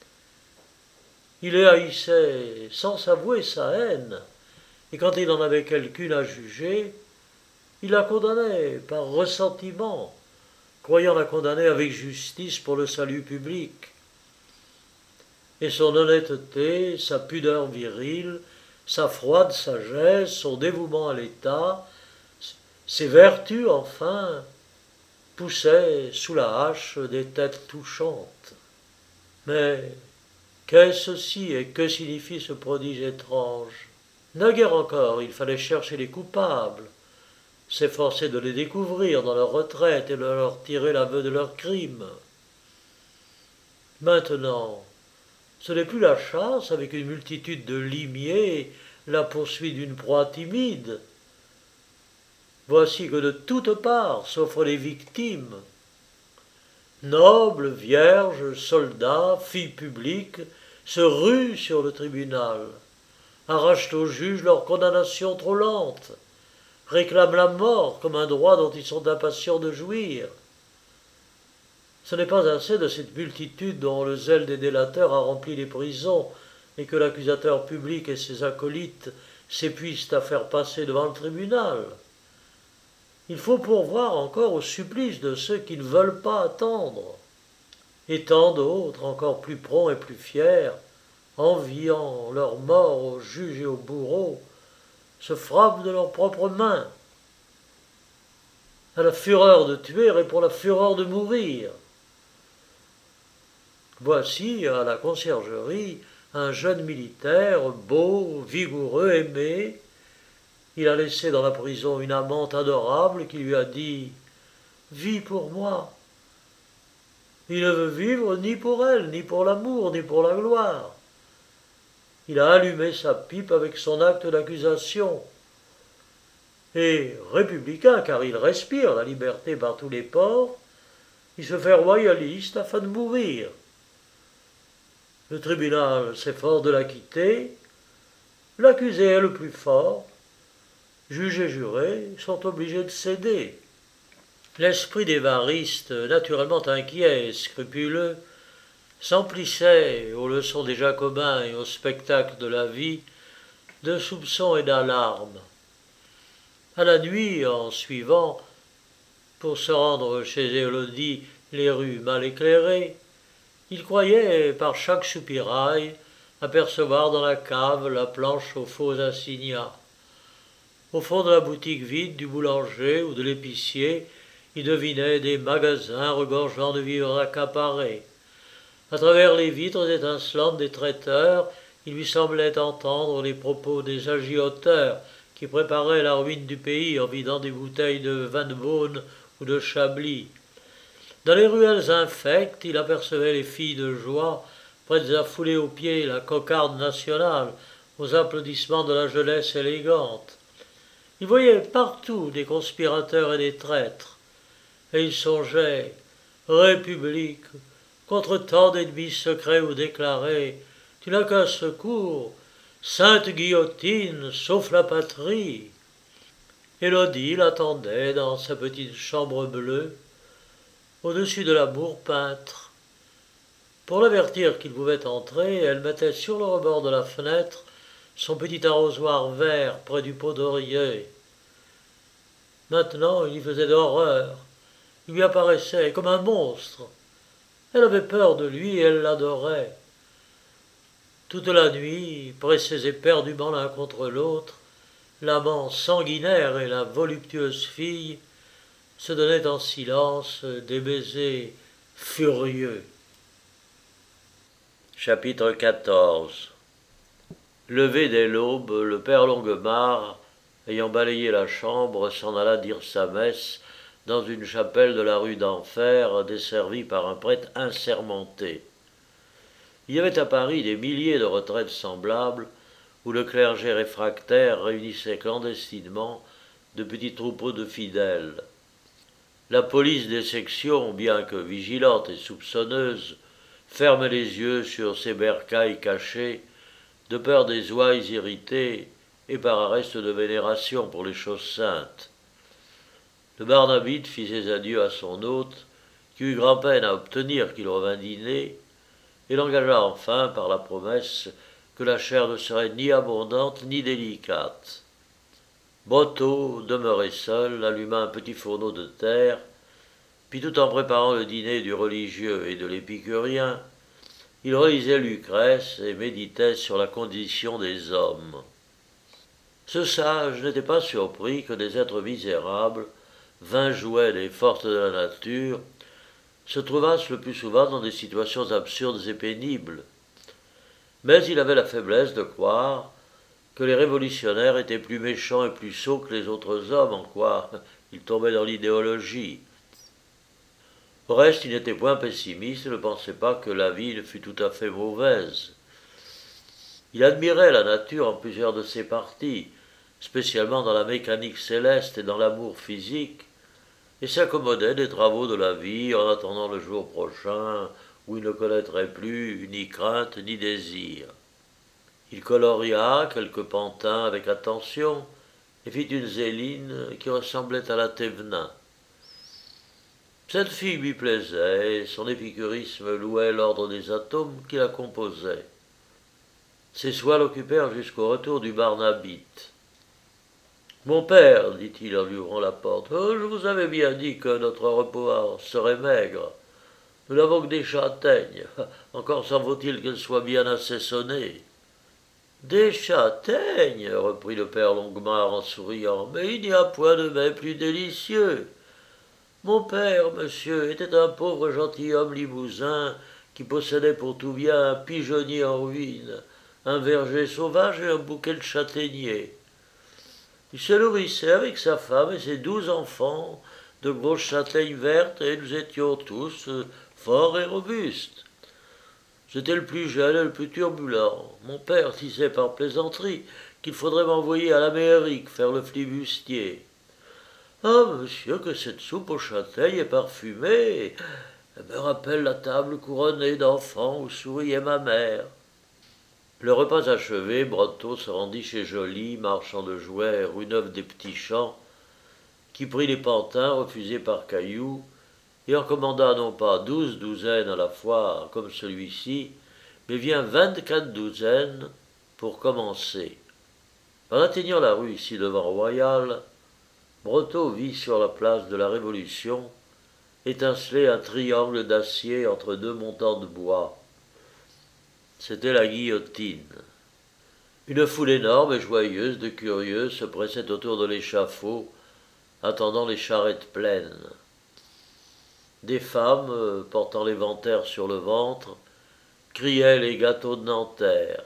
Speaker 1: Il les haïssait sans s'avouer sa haine, et quand il en avait quelqu'une à juger, il la condamnait par ressentiment, croyant la condamner avec justice pour le salut public. Et son honnêteté, sa pudeur virile, sa froide sagesse, son dévouement à l'État, ses vertus enfin, poussaient sous la hache des têtes touchantes. Mais qu'est-ce ceci et que signifie ce prodige étrange? Naguère encore, il fallait chercher les coupables, s'efforcer de les découvrir dans leur retraite et de leur tirer l'aveu de leurs crimes. Maintenant, ce n'est plus la chasse avec une multitude de limiers, la poursuite d'une proie timide. Voici que de toutes parts s'offrent les victimes. Nobles, vierges, soldats, filles publiques se ruent sur le tribunal, arrachent aux juges leur condamnation trop lente, réclament la mort comme un droit dont ils sont impatients de jouir. Ce n'est pas assez de cette multitude dont le zèle des délateurs a rempli les prisons et que l'accusateur public et ses acolytes s'épuisent à faire passer devant le tribunal. Il faut pourvoir encore au supplice de ceux qui ne veulent pas attendre. Et tant d'autres, encore plus prompts et plus fiers, enviant leur mort aux juges et aux bourreaux, se frappent de leurs propres mains. À la fureur de tuer et pour la fureur de mourir. Voici, à la conciergerie, un jeune militaire, beau, vigoureux, aimé. Il a laissé dans la prison une amante adorable qui lui a dit « Vis pour moi ». Il ne veut vivre ni pour elle, ni pour l'amour, ni pour la gloire. Il a allumé sa pipe avec son acte d'accusation. Et républicain, car il respire la liberté par tous les pores, il se fait royaliste afin de mourir. Le tribunal s'efforce de l'acquitter, l'accusé est le plus fort, juges et jurés sont obligés de céder. L'esprit d'Évariste, naturellement inquiet et scrupuleux, s'emplissait, aux leçons des Jacobins et au spectacle de la vie, de soupçons et d'alarmes. À la nuit, en suivant, pour se rendre chez Élodie, les rues mal éclairées, il croyait, par chaque soupirail, apercevoir dans la cave la planche aux faux assignats. Au fond de la boutique vide du boulanger ou de l'épicier, il devinait des magasins regorgeant de vivres accaparés. À travers les vitres étincelantes des traiteurs, il lui semblait entendre les propos des agioteurs qui préparaient la ruine du pays en vidant des bouteilles de vin de Beaune ou de Chablis. Dans les ruelles infectes, il apercevait les filles de joie, prêtes à fouler aux pieds la cocarde nationale, aux applaudissements de la jeunesse élégante. Il voyait partout des conspirateurs et des traîtres, et il songeait, République, contre tant d'ennemis secrets ou déclarés, tu n'as qu'un secours, sainte guillotine, sauf la patrie. Élodie l'attendait dans sa petite chambre bleue, au-dessus de l'amour peintre. Pour l'avertir qu'il pouvait entrer, elle mettait sur le rebord de la fenêtre son petit arrosoir vert près du pot d'oreiller. Maintenant, il y faisait d'horreur. Il lui apparaissait comme un monstre. Elle avait peur de lui et elle l'adorait. Toute la nuit, pressés éperdument l'un contre l'autre, l'amant sanguinaire et la voluptueuse fille se donnaient en silence des baisers furieux. Chapitre 14. Levé dès l'aube, le père Longuemare, ayant balayé la chambre, s'en alla dire sa messe dans une chapelle de la rue d'Enfer, desservie par un prêtre insermenté. Il y avait à Paris des milliers de retraites semblables, où le clergé réfractaire réunissait clandestinement de petits troupeaux de fidèles. La police des sections, bien que vigilante et soupçonneuse, ferme les yeux sur ces bercailles cachées, de peur des ouailles irritées et par arrest de vénération pour les choses saintes. Le Barnabite fit ses adieux à son hôte, qui eut grand-peine à obtenir qu'il revînt dîner, et l'engagea enfin par la promesse que la chair ne serait ni abondante ni délicate. Brotteaux, demeuré seul, alluma un petit fourneau de terre, puis tout en préparant le dîner du religieux et de l'épicurien, il relisait Lucrèce et méditait sur la condition des hommes. Ce sage n'était pas surpris que des êtres misérables, vains jouets des forces de la nature, se trouvassent le plus souvent dans des situations absurdes et pénibles. Mais il avait la faiblesse de croire que les révolutionnaires étaient plus méchants et plus sots que les autres hommes, en quoi il tombait dans l'idéologie. Au reste, il n'était point pessimiste et ne pensait pas que la vie ne fût tout à fait mauvaise. Il admirait la nature en plusieurs de ses parties, spécialement dans la mécanique céleste et dans l'amour physique, et s'accommodait des travaux de la vie en attendant le jour prochain où il ne connaîtrait plus ni crainte ni désir. Il coloria quelques pantins avec attention et fit une zéline qui ressemblait à la Thévenin. Cette fille lui plaisait et son épicurisme louait l'ordre des atomes qui la composaient. Ses soins l'occupèrent jusqu'au retour du Barnabite. « Mon père, dit-il en lui ouvrant la porte, je vous avais bien dit que notre repas serait maigre. Nous n'avons que des châtaignes. Encore s'en faut-il qu'elles soient bien assaisonnées. » « Des châtaignes, reprit le père Longuemare en souriant, mais il n'y a point de mets plus délicieux. Mon père, monsieur, était un pauvre gentilhomme limousin qui possédait pour tout bien un pigeonnier en ruine, un verger sauvage et un bouquet de châtaigniers. Il se nourrissait avec sa femme et ses 12 enfants de grosses châtaignes vertes et nous étions tous forts et robustes. J'étais le plus jeune et le plus turbulent. Mon père disait par plaisanterie qu'il faudrait m'envoyer à l'Amérique faire le flibustier. Ah, monsieur, que cette soupe aux châtaignes est parfumée. Elle me rappelle la table couronnée d'enfants où souriait ma mère. Le repas achevé, Brotteaux se rendit chez Joly, marchand de jouets, rue Neuve des Petits Champs, qui prit les pantins refusés par Caillou, et en commanda non pas 12 douzaines à la fois comme celui-ci, mais bien 24 douzaines pour commencer. En atteignant la rue ici devant Royal, Brotteaux vit sur la place de la Révolution étinceler un triangle d'acier entre 2 montants de bois. C'était la guillotine. Une foule énorme et joyeuse de curieux se pressait autour de l'échafaud, attendant les charrettes pleines. Des femmes, portant l'éventaire sur le ventre, criaient les gâteaux de Nanterre.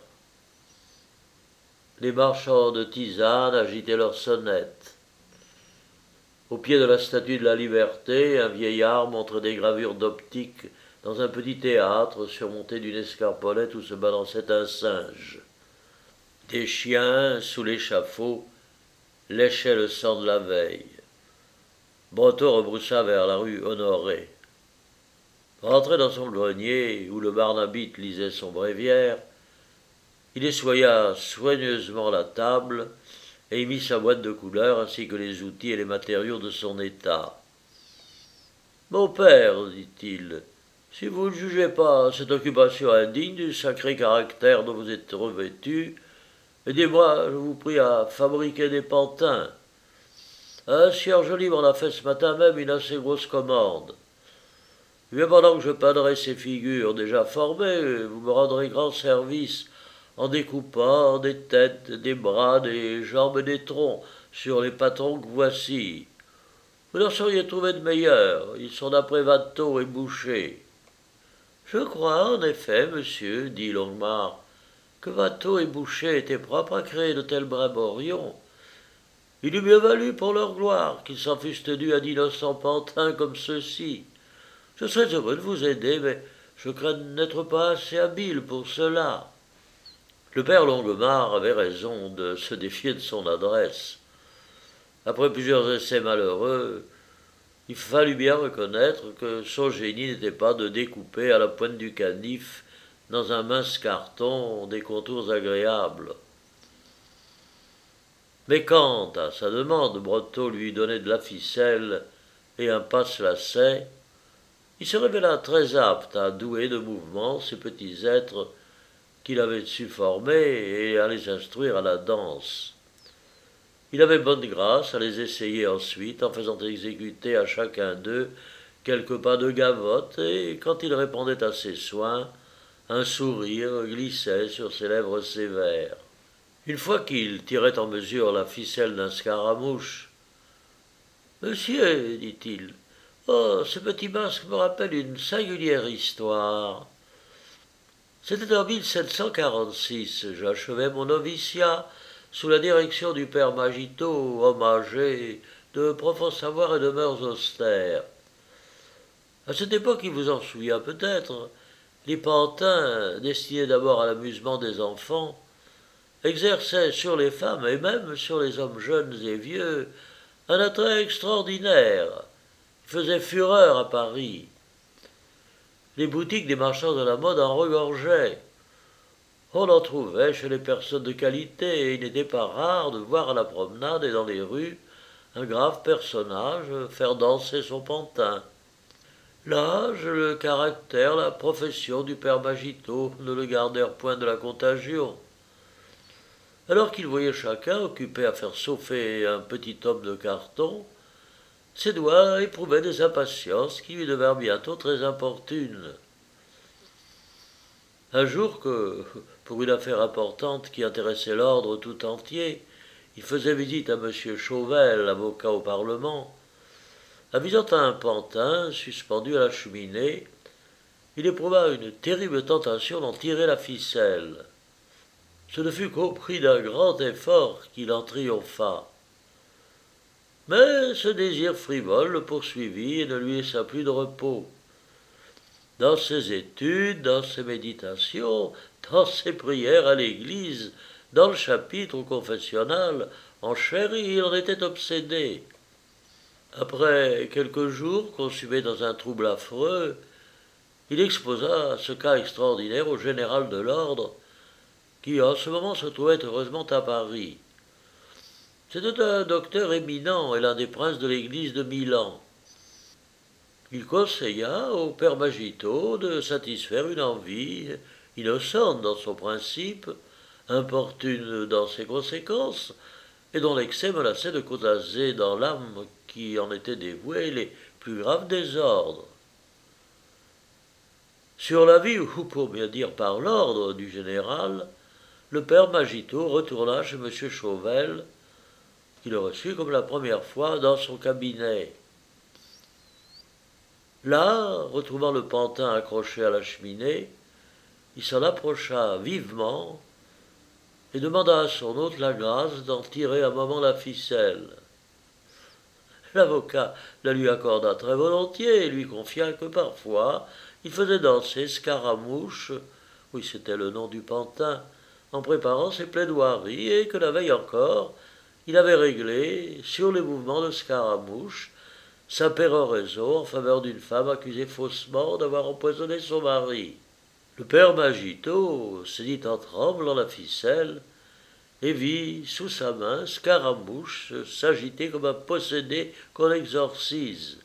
Speaker 1: Les marchands de tisane agitaient leurs sonnettes. Au pied de la statue de la Liberté, un vieillard montre des gravures d'optique dans un petit théâtre surmonté d'une escarpolette où se balançait un singe. Des chiens, sous l'échafaud, léchaient le sang de la veille. Brotteaux rebroussa vers la rue Honoré. Rentré dans son grenier, où le Barnabite lisait son bréviaire, il essoya soigneusement la table et y mit sa boîte de couleurs ainsi que les outils et les matériaux de son état. « Mon père, dit-il, si vous ne jugez pas cette occupation indigne du sacré caractère dont vous êtes revêtu, aidez-moi, je vous prie, à fabriquer des pantins. Un sieur Joly m'en a fait ce matin même une assez grosse commande. Mais pendant que je peindrai ces figures déjà formées, vous me rendrez grand service en découpant des têtes, des bras, des jambes et des troncs sur les patrons que voici. Vous n'en sauriez trouver de meilleurs, ils sont d'après Watteau et Boucher. Je crois, en effet, monsieur, dit Longuemare, que Watteau et Boucher étaient propres à créer de tels brimborions. Il eût mieux valu pour leur gloire qu'ils s'en fussent tenus à d'innocents pantins comme ceux-ci. Je serais heureux de vous aider, mais je crains n'être pas assez habile pour cela. Le père Longuemare avait raison de se défier de son adresse. Après plusieurs essais malheureux, il fallut bien reconnaître que son génie n'était pas de découper à la pointe du canif dans un mince carton des contours agréables. Mais quand, à sa demande, Brotteaux lui donnait de la ficelle et un passe-lacet, il se révéla très apte à douer de mouvements ces petits êtres qu'il avait su former et à les instruire à la danse. Il avait bonne grâce à les essayer ensuite en faisant exécuter à chacun d'eux quelques pas de gavotte et, quand il répondait à ses soins, un sourire glissait sur ses lèvres sévères. Une fois qu'il tirait en mesure la ficelle d'un scaramouche, Monsieur, dit-il, oh, ce petit masque me rappelle une singulière histoire. C'était en 1746, j'achevais mon noviciat sous la direction du père Magiteau, homme âgé, de profond savoir et de mœurs austères. À cette époque, il vous en souvient peut-être, les pantins, destinés d'abord à l'amusement des enfants, exerçaient sur les femmes et même sur les hommes jeunes et vieux un attrait extraordinaire, qui faisait fureur à Paris. Les boutiques des marchands de la mode en regorgeaient. On en trouvait chez les personnes de qualité et il n'était pas rare de voir à la promenade et dans les rues un grave personnage faire danser son pantin. L'âge, le caractère, la profession du père Magiteau ne le gardèrent point de la contagion. Alors qu'il voyait chacun occupé à faire chauffer un petit homme de carton, ses doigts éprouvaient des impatiences qui lui devinrent bientôt très importunes. Un jour que, pour une affaire importante qui intéressait l'ordre tout entier, il faisait visite à M. Chauvel, avocat au Parlement, avisant à un pantin suspendu à la cheminée, il éprouva une terrible tentation d'en tirer la ficelle. Ce ne fut qu'au prix d'un grand effort qu'il en triompha. Mais ce désir frivole le poursuivit et ne lui laissa plus de repos. Dans ses études, dans ses méditations, dans ses prières à l'église, dans le chapitre au confessionnal, en chéri, il en était obsédé. Après quelques jours consumés dans un trouble affreux, il exposa ce cas extraordinaire au général de l'ordre, qui en ce moment se trouvait heureusement à Paris. C'était un docteur éminent et l'un des princes de l'église de Milan. Il conseilla au père Magiteau de satisfaire une envie innocente dans son principe, importune dans ses conséquences, et dont l'excès menaçait de causer dans l'âme qui en était dévouée les plus graves désordres. Sur l'avis, ou pour mieux dire par l'ordre du général, le père Magiteau retourna chez M. Chauvel, qui le reçut comme la première fois dans son cabinet. Là, retrouvant le pantin accroché à la cheminée, il s'en approcha vivement et demanda à son hôte la grâce d'en tirer un moment la ficelle. L'avocat la lui accorda très volontiers et lui confia que parfois il faisait danser Scaramouche, oui c'était le nom du pantin, en préparant ses plaidoiries et que la veille encore, il avait réglé, sur les mouvements de Scaramouche, sa péroraison en faveur d'une femme accusée faussement d'avoir empoisonné son mari. Le père Magiteau saisit en tremblant la ficelle et vit sous sa main Scaramouche s'agiter comme un possédé qu'on exorcise.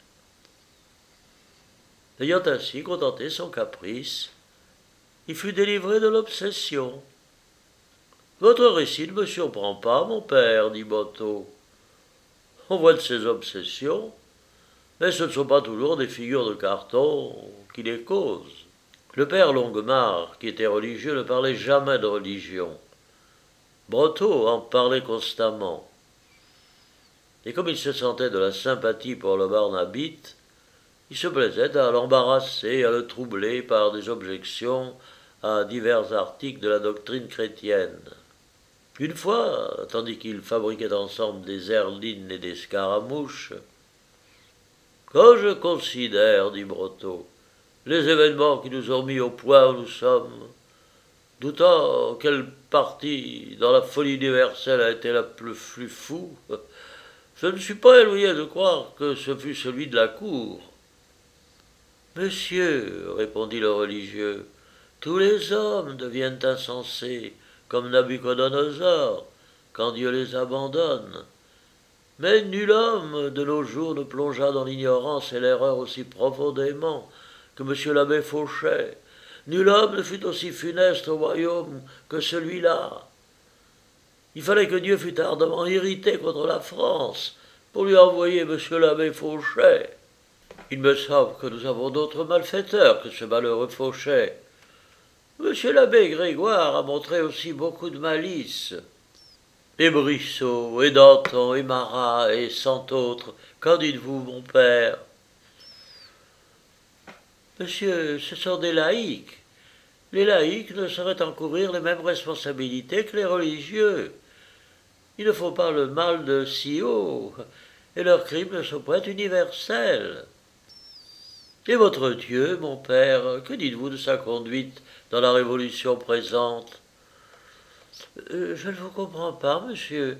Speaker 1: Ayant ainsi contenté son caprice, il fut délivré de l'obsession. Votre récit ne me surprend pas, mon père, dit Brotteaux. On voit de ces obsessions, mais ce ne sont pas toujours des figures de carton qui les causent. Le père Longuemare, qui était religieux, ne parlait jamais de religion. Brotteaux en parlait constamment. Et comme il se sentait de la sympathie pour le Barnabite, il se plaisait à l'embarrasser, à le troubler par des objections à divers articles de la doctrine chrétienne. Une fois, tandis qu'ils fabriquaient ensemble des herlines et des scaramouches, « Quand je considère, dit Brotteaux, les événements qui nous ont mis au point où nous sommes, doutant quelle partie dans la folie universelle a été la plus fou, je ne suis pas éloigné de croire que ce fut celui de la cour. » Monsieur, répondit le religieux, tous les hommes deviennent insensés, comme Nabuchodonosor, quand Dieu les abandonne. Mais nul homme de nos jours ne plongea dans l'ignorance et l'erreur aussi profondément que M. l'abbé Fauchet. Nul homme ne fut aussi funeste au royaume que celui-là. Il fallait que Dieu fût ardemment irrité contre la France pour lui envoyer M. l'abbé Fauchet. Il me semble que nous avons d'autres malfaiteurs que ce malheureux Fauchet. M. l'abbé Grégoire a montré aussi beaucoup de malice. Et Brissot, et Danton, et Marat, et cent autres, qu'en dites-vous, mon père? Monsieur, ce sont des laïcs. Les laïcs ne sauraient encourir les mêmes responsabilités que les religieux. Ils ne font pas le mal de si haut, et leurs crimes ne sont pas universels. Et votre Dieu, mon père, que dites-vous de sa conduite dans la révolution présente? Je ne vous comprends pas, monsieur.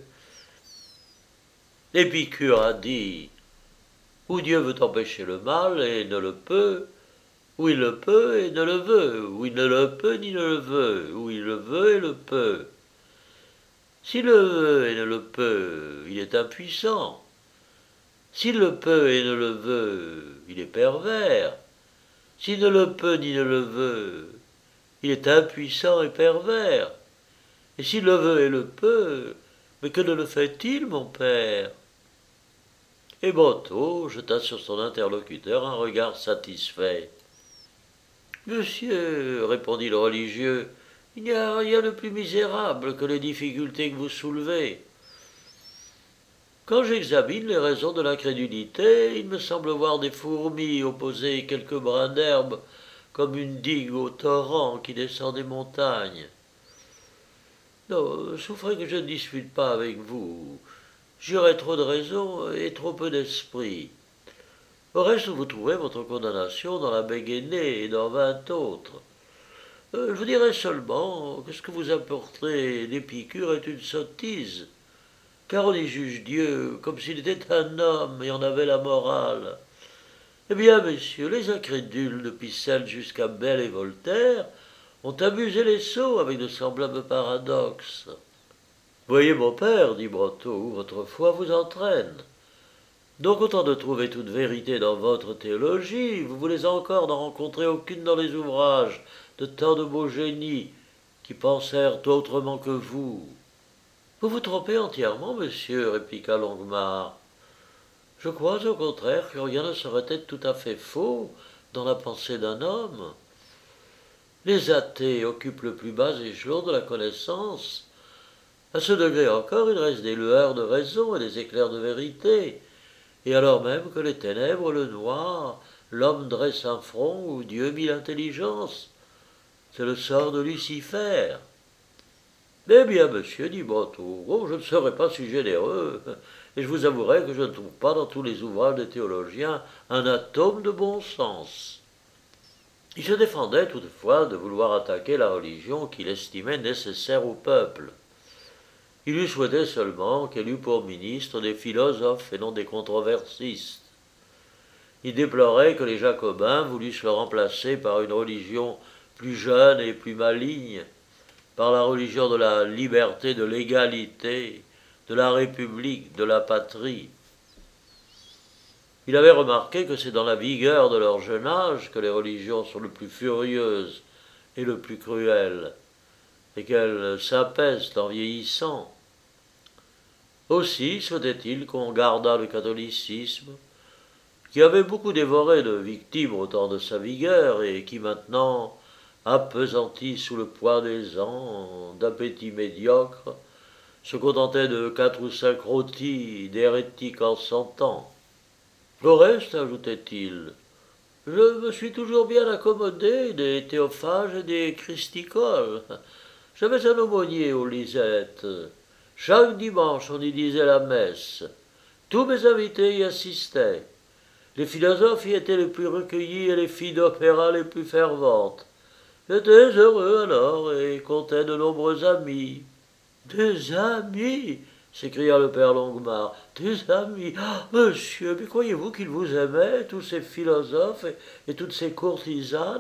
Speaker 1: Épicure a dit, ou Dieu veut empêcher le mal et ne le peut, ou il le peut et ne le veut, ou il ne le peut ni ne le veut, ou il le veut et le peut. S'il le veut et ne le peut, il est impuissant. S'il le peut et ne le veut, il est pervers. S'il ne le peut ni ne le veut, il est impuissant et pervers. Et s'il le veut et le peut, mais que ne le fait-il, mon père? Et Brotteaux jeta sur son interlocuteur un regard satisfait. Monsieur, répondit le religieux, il n'y a rien de plus misérable que les difficultés que vous soulevez. Quand j'examine les raisons de l'incrédulité, il me semble voir des fourmis opposer quelques brins d'herbe comme une digue au torrent qui descend des montagnes. Non, souffrez que je ne dispute pas avec vous. J'aurais trop de raison et trop peu d'esprit. Au reste, vous trouvez votre condamnation dans la Guéné et dans 20 autres. Je vous dirai seulement que ce que vous apporterez d'Épicure est une sottise, car on y juge Dieu comme s'il était un homme et en avait la morale. Eh bien, messieurs, les incrédules de Picelle jusqu'à Bell et Voltaire ont amusé les sots avec de semblables paradoxes. Voyez, mon père, dit Brotteaux, où votre foi vous entraîne. Donc, autant de trouver toute vérité dans votre théologie, vous voulez encore n'en rencontrer aucune dans les ouvrages de tant de beaux génies qui pensèrent autrement que vous. Vous vous trompez entièrement, monsieur, répliqua Longuemare. Je crois au contraire que rien ne saurait être tout à fait faux dans la pensée d'un homme. Les athées occupent le plus bas échelon de la connaissance. À ce degré encore, il reste des lueurs de raison et des éclairs de vérité, et alors même que les ténèbres le noient, l'homme dresse un front où Dieu mit l'intelligence. C'est le sort de Lucifer. Eh bien, monsieur, dit Brotteaux, je ne serai pas si généreux, et je vous avouerai que je ne trouve pas dans tous les ouvrages des théologiens un atome de bon sens. Il se défendait toutefois de vouloir attaquer la religion qu'il estimait nécessaire au peuple. Il eût souhaité seulement qu'elle eût pour ministre des philosophes et non des controversistes. Il déplorait que les Jacobins voulussent le remplacer par une religion plus jeune et plus maligne, par la religion de la liberté, de l'égalité, de la République, de la patrie. Il avait remarqué que c'est dans la vigueur de leur jeune âge que les religions sont le plus furieuses et le plus cruelles, et qu'elles s'apaisent en vieillissant. Aussi souhaitait-il qu'on gardât le catholicisme, qui avait beaucoup dévoré de victimes au temps de sa vigueur, et qui maintenant, appesanti sous le poids des ans, d'appétits médiocres, se contentait de 4 ou 5 rôtis d'hérétiques en 100 ans. Au reste, ajoutait-il, je me suis toujours bien accommodé des théophages et des christicoles. J'avais un aumônier aux Lisettes. Chaque dimanche, on y disait la messe. Tous mes invités y assistaient. Les philosophes y étaient les plus recueillis et les filles d'opéra les plus ferventes. J'étais heureux alors et comptais de nombreux amis. Des amis, s'écria le père Longuemare. Des amis. Ah, monsieur, mais croyez-vous qu'ils vous aimaient, tous ces philosophes et toutes ces courtisanes,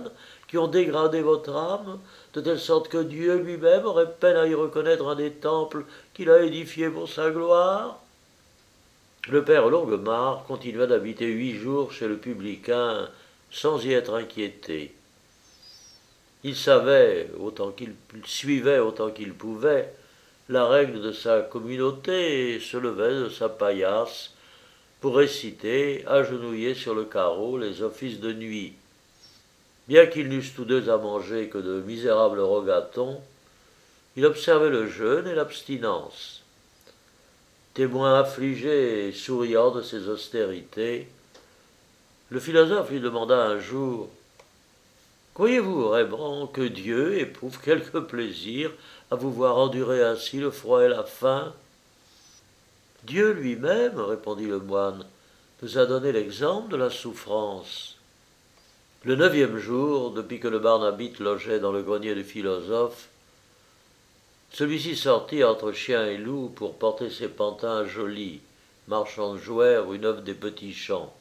Speaker 1: qui ont dégradé votre âme, de telle sorte que Dieu lui-même aurait peine à y reconnaître un des temples qu'il a édifiés pour sa gloire? Le père Longuemare continua d'habiter 8 jours chez le publicain sans y être inquiété. Il savait, suivait autant qu'il pouvait, la règle de sa communauté et se levait de sa paillasse pour réciter, agenouillé sur le carreau, les offices de nuit. Bien qu'ils n'eussent tous deux à manger que de misérables rogatons, il observait le jeûne et l'abstinence. Témoin affligé et souriant de ses austérités, le philosophe lui demanda un jour: croyez-vous vraiment que Dieu éprouve quelque plaisir à vous voir endurer ainsi le froid et la faim? Dieu lui-même, répondit le moine, nous a donné l'exemple de la souffrance. Le 9e jour, depuis que le barnabite logeait dans le grenier du philosophe, celui-ci sortit entre chien et loup pour porter ses pantins à Joly, marchand de jouets rue Neuve des Petits Champs.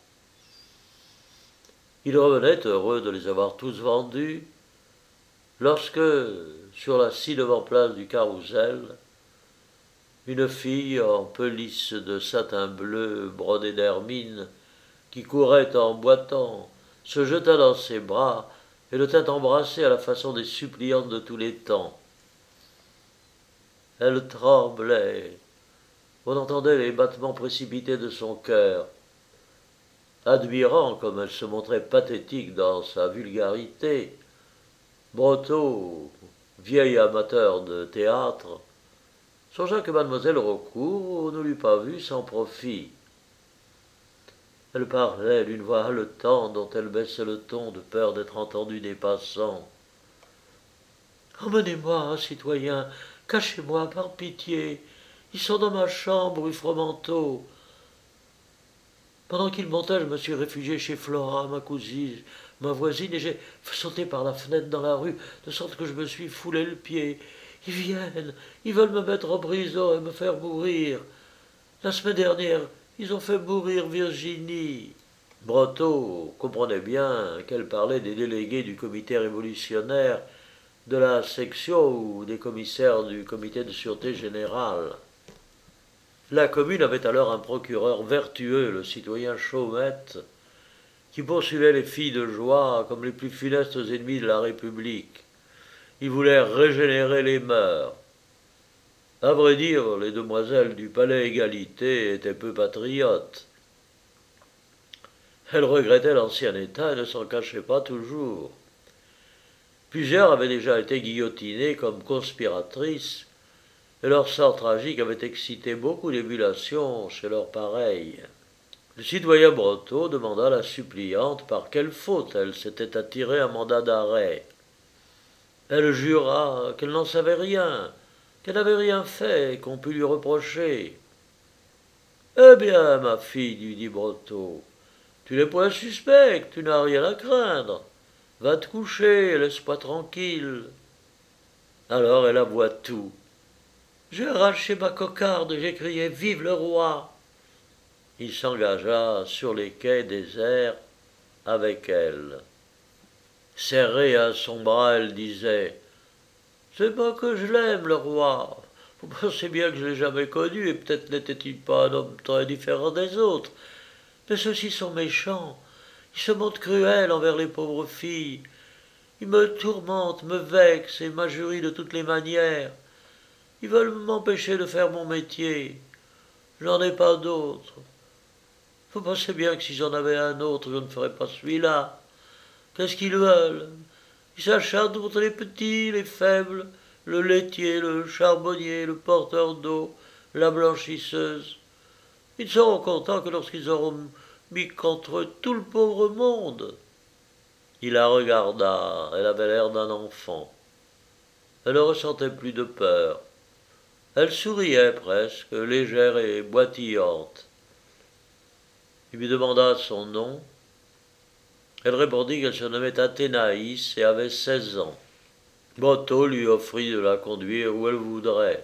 Speaker 1: Il revenait heureux de les avoir tous vendus, lorsque, sur la ci-devant place du Carrousel, une fille en pelisse de satin bleu brodé d'hermine, qui courait en boitant, se jeta dans ses bras et le tint embrassé à la façon des suppliantes de tous les temps. Elle tremblait, on entendait les battements précipités de son cœur. Admirant comme elle se montrait pathétique dans sa vulgarité, Brotteaux, vieil amateur de théâtre, songea que mademoiselle Raucourt ne l'eût pas vue sans profit. Elle parlait d'une voix haletante dont elle baissait le ton de peur d'être entendue des passants. Emmenez-moi, citoyen, cachez-moi par pitié. Ils sont dans ma chambre, rue Fromenteau. Pendant qu'ils montaient, je me suis réfugié chez Flora, ma cousine, ma voisine, et j'ai sauté par la fenêtre dans la rue, de sorte que je me suis foulé le pied. Ils viennent, ils veulent me mettre en prison et me faire mourir. La semaine dernière, ils ont fait mourir Virginie. Brotteaux comprenait bien qu'elle parlait des délégués du comité révolutionnaire, de la section ou des commissaires du comité de sûreté générale. La commune avait alors un procureur vertueux, le citoyen Chaumette, qui poursuivait les filles de joie comme les plus funestes ennemis de la République. Il voulait régénérer les mœurs. À vrai dire, les demoiselles du palais Égalité étaient peu patriotes. Elles regrettaient l'ancien état et ne s'en cachaient pas toujours. Plusieurs avaient déjà été guillotinées comme conspiratrices, et leur sort tragique avait excité beaucoup d'émulation chez leurs pareils. Le citoyen Brotteaux demanda à la suppliante par quelle faute elle s'était attirée un mandat d'arrêt. Elle jura qu'elle n'en savait rien, qu'elle n'avait rien fait qu'on pût lui reprocher. Eh bien, ma fille, lui dit Brotteaux, tu n'es point suspecte, tu n'as rien à craindre. Va te coucher, laisse-moi tranquille. Alors elle avoua tout. J'ai arraché ma cocarde et j'ai crié Vive le roi. Il s'engagea sur les quais déserts avec elle. Serrée à son bras, elle disait C'est pas que je l'aime, le roi. Vous pensez bien que je l'ai jamais connu, et peut-être n'était-il pas un homme très différent des autres. Mais ceux-ci sont méchants. Ils se montrent cruels envers les pauvres filles. Ils me tourmentent, me vexent et m'injurient de toutes les manières. Ils veulent m'empêcher de faire mon métier. Je n'en ai pas d'autre. Vous pensez bien que si j'en avais un autre, je ne ferais pas celui-là. Qu'est-ce qu'ils veulent? Ils s'acharnent contre les petits, les faibles, le laitier, le charbonnier, le porteur d'eau, la blanchisseuse. Ils ne seront contents que lorsqu'ils auront mis contre eux tout le pauvre monde. Il la regarda, elle avait l'air d'un enfant. Elle ne ressentait plus de peur. Elle souriait presque, légère et boitillante. Il lui demanda son nom. Elle répondit qu'elle se nommait Athénaïs et avait 16 ans. Brotteaux lui offrit de la conduire où elle voudrait.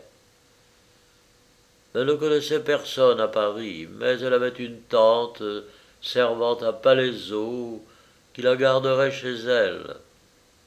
Speaker 1: Elle ne connaissait personne à Paris, mais elle avait une tante, servante à Palaiseau, qui la garderait chez elle.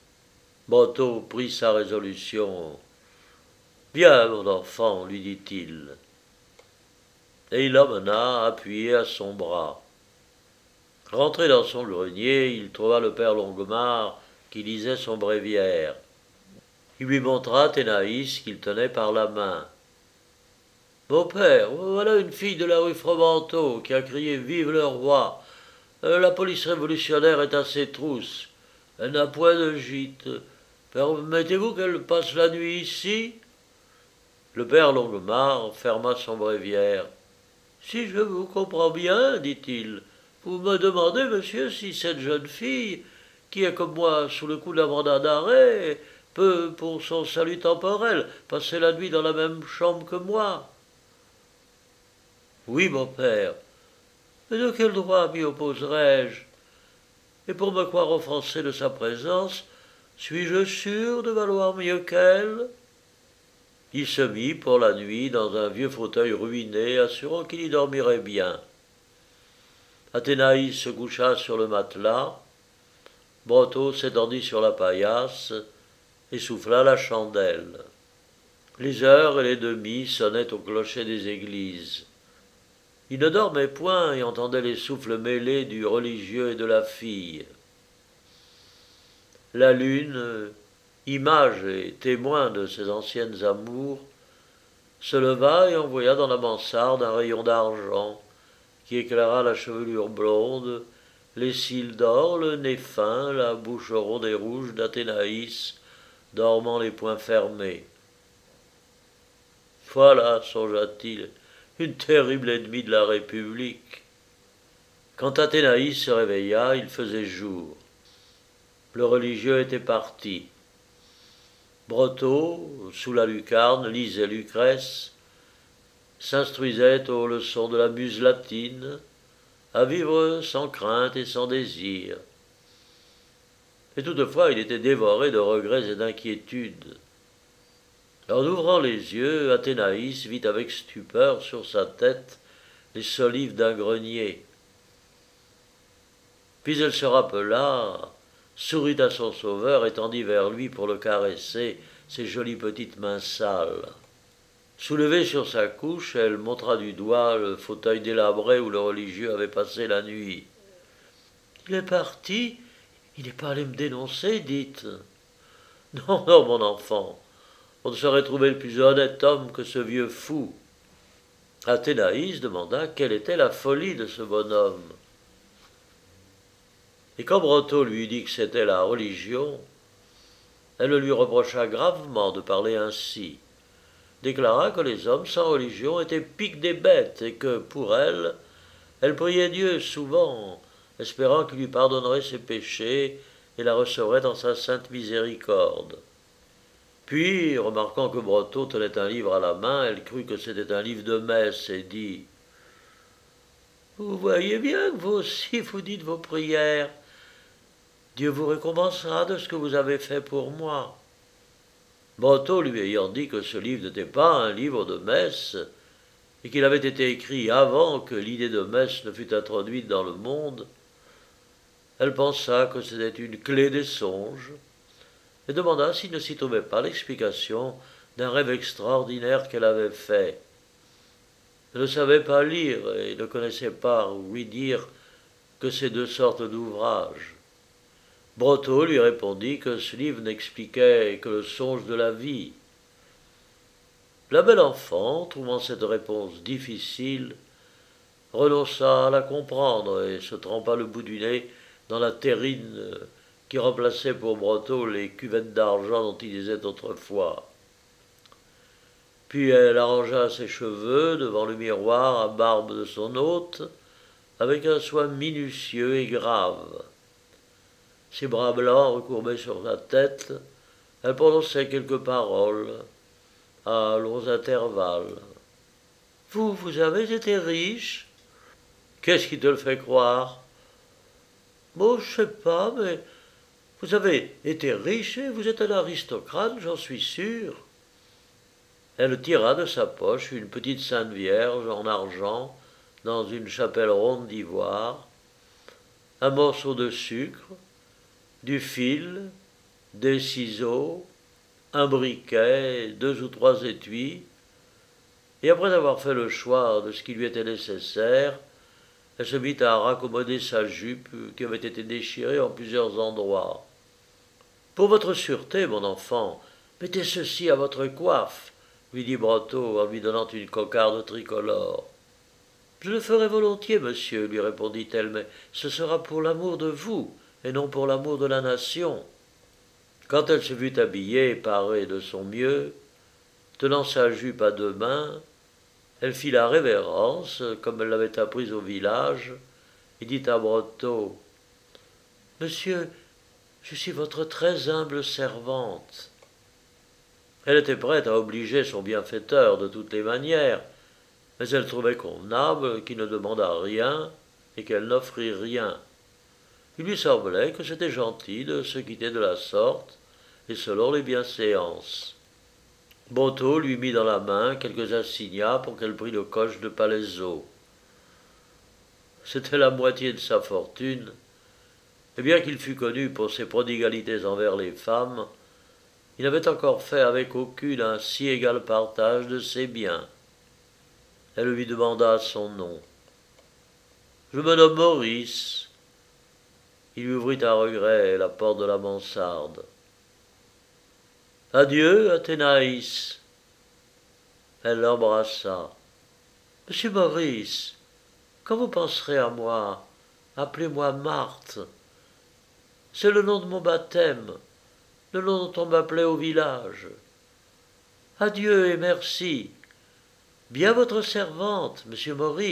Speaker 1: Brotteaux prit sa résolution. Viens, mon enfant, lui dit-il. Et il l'emmena, appuyé à son bras. Rentré dans son grenier, il trouva le père Longuemare qui lisait son bréviaire. Il lui montra Athénaïs qu'il tenait par la main. Mon père, voilà une fille de la rue Fromenteau qui a crié Vive le roi. La police révolutionnaire est à ses trousses. Elle n'a point de gîte. Permettez-vous qu'elle passe la nuit ici? Le père Longuemare ferma son bréviaire. Si je vous comprends bien, dit-il, vous me demandez, monsieur, si cette jeune fille, qui est comme moi sous le coup d'un mandat d'arrêt, peut, pour son salut temporel, passer la nuit dans la même chambre que moi. Oui, mon père. Mais de quel droit m'y opposerais-je? Et pour me croire offensé de sa présence, suis-je sûr de valoir mieux qu'elle? Il se mit pour la nuit dans un vieux fauteuil ruiné, assurant qu'il y dormirait bien. Athénaïs se coucha sur le matelas, Brotteaux s'étendit sur la paillasse et souffla la chandelle. Les heures et les demie sonnaient au clocher des églises. Il ne dormait point et entendait les souffles mêlés du religieux et de la fille. La lune, image et témoin de ses anciennes amours, se leva et envoya dans la mansarde un rayon d'argent qui éclaira la chevelure blonde, les cils d'or, le nez fin, la bouche ronde et rouge d'Athénaïs, dormant les poings fermés. Voilà, songea-t-il, une terrible ennemie de la République. Quand Athénaïs se réveilla, il faisait jour. Le religieux était parti. Brotteaux, sous la lucarne, lisait Lucrèce, s'instruisait aux leçons de la muse latine, à vivre sans crainte et sans désir. Et toutefois, il était dévoré de regrets et d'inquiétudes. En ouvrant les yeux, Athénaïs vit avec stupeur sur sa tête les solives d'un grenier. Puis elle se rappela, sourit à son sauveur et tendit vers lui pour le caresser ses jolies petites mains sales. Soulevée sur sa couche, elle montra du doigt le fauteuil délabré où le religieux avait passé la nuit. « Il est parti? Il n'est pas allé me dénoncer, dites. »« Non, non, mon enfant, on ne saurait trouver le plus honnête homme que ce vieux fou. » Athénaïs demanda quelle était la folie de ce bonhomme. Et quand Brotteaux lui dit que c'était la religion, elle lui reprocha gravement de parler ainsi, déclara que les hommes sans religion étaient piques des bêtes et que, pour elle, elle priait Dieu souvent, espérant qu'il lui pardonnerait ses péchés et la recevrait dans sa sainte miséricorde. Puis, remarquant que Brotteaux tenait un livre à la main, elle crut que c'était un livre de messe et dit « Vous voyez bien que vous aussi vous dites vos prières. Dieu vous récompensera de ce que vous avez fait pour moi. » Brotteaux lui ayant dit que ce livre n'était pas un livre de messe, et qu'il avait été écrit avant que l'idée de messe ne fût introduite dans le monde, elle pensa que c'était une clé des songes, et demanda s'il ne s'y trouvait pas l'explication d'un rêve extraordinaire qu'elle avait fait. Elle ne savait pas lire et ne connaissait pas, oui dire, que ces deux sortes d'ouvrages. Brotteaux lui répondit que ce livre n'expliquait que le songe de la vie. La belle enfant, trouvant cette réponse difficile, renonça à la comprendre et se trempa le bout du nez dans la terrine qui remplaçait pour Brotteaux les cuvettes d'argent dont il disait autrefois. Puis elle arrangea ses cheveux devant le miroir à barbe de son hôte avec un soin minutieux et grave. Ses bras blancs recourbés sur sa tête, elle prononçait quelques paroles, à longs intervalles. « Vous avez été riche? »« Qu'est-ce qui te le fait croire? »« Bon, je sais pas, mais vous avez été riche et vous êtes un aristocrate, j'en suis sûr. » Elle tira de sa poche une petite Sainte Vierge en argent dans une chapelle ronde d'ivoire, un morceau de sucre, du fil des ciseaux, un briquet, 2 ou 3 étuis, et après avoir fait le choix de ce qui lui était nécessaire, elle se mit à raccommoder sa jupe qui avait été déchirée en plusieurs endroits. Pour votre sûreté, mon enfant, mettez ceci à votre coiffe, lui dit Brotteaux en lui donnant une cocarde tricolore. Je le ferai volontiers, monsieur, lui répondit-elle, mais ce sera pour l'amour de vous, et non pour l'amour de la nation. Quand elle se fut habillée et parée de son mieux, tenant sa jupe à 2 mains, elle fit la révérence, comme elle l'avait apprise au village, et dit à Brotteaux, « Monsieur, je suis votre très humble servante. » Elle était prête à obliger son bienfaiteur de toutes les manières, mais elle trouvait convenable qu'il ne demandât rien et qu'elle n'offrît rien. Il lui semblait que c'était gentil de se quitter de la sorte, et selon les bienséances. Brotteaux lui mit dans la main quelques assignats pour qu'elle prît le coche de Palaiseau. C'était la moitié de sa fortune, et bien qu'il fût connu pour ses prodigalités envers les femmes, il n'avait encore fait avec aucune un si égal partage de ses biens. Elle lui demanda son nom. « Je me nomme Maurice. » Il lui ouvrit à regret la porte de la mansarde. « Adieu, Athénaïs. » Elle l'embrassa. « Monsieur Maurice, quand vous penserez à moi, appelez-moi Marthe. C'est le nom de mon baptême, le nom dont on m'appelait au village. Adieu et merci. Bien votre servante, monsieur Maurice. »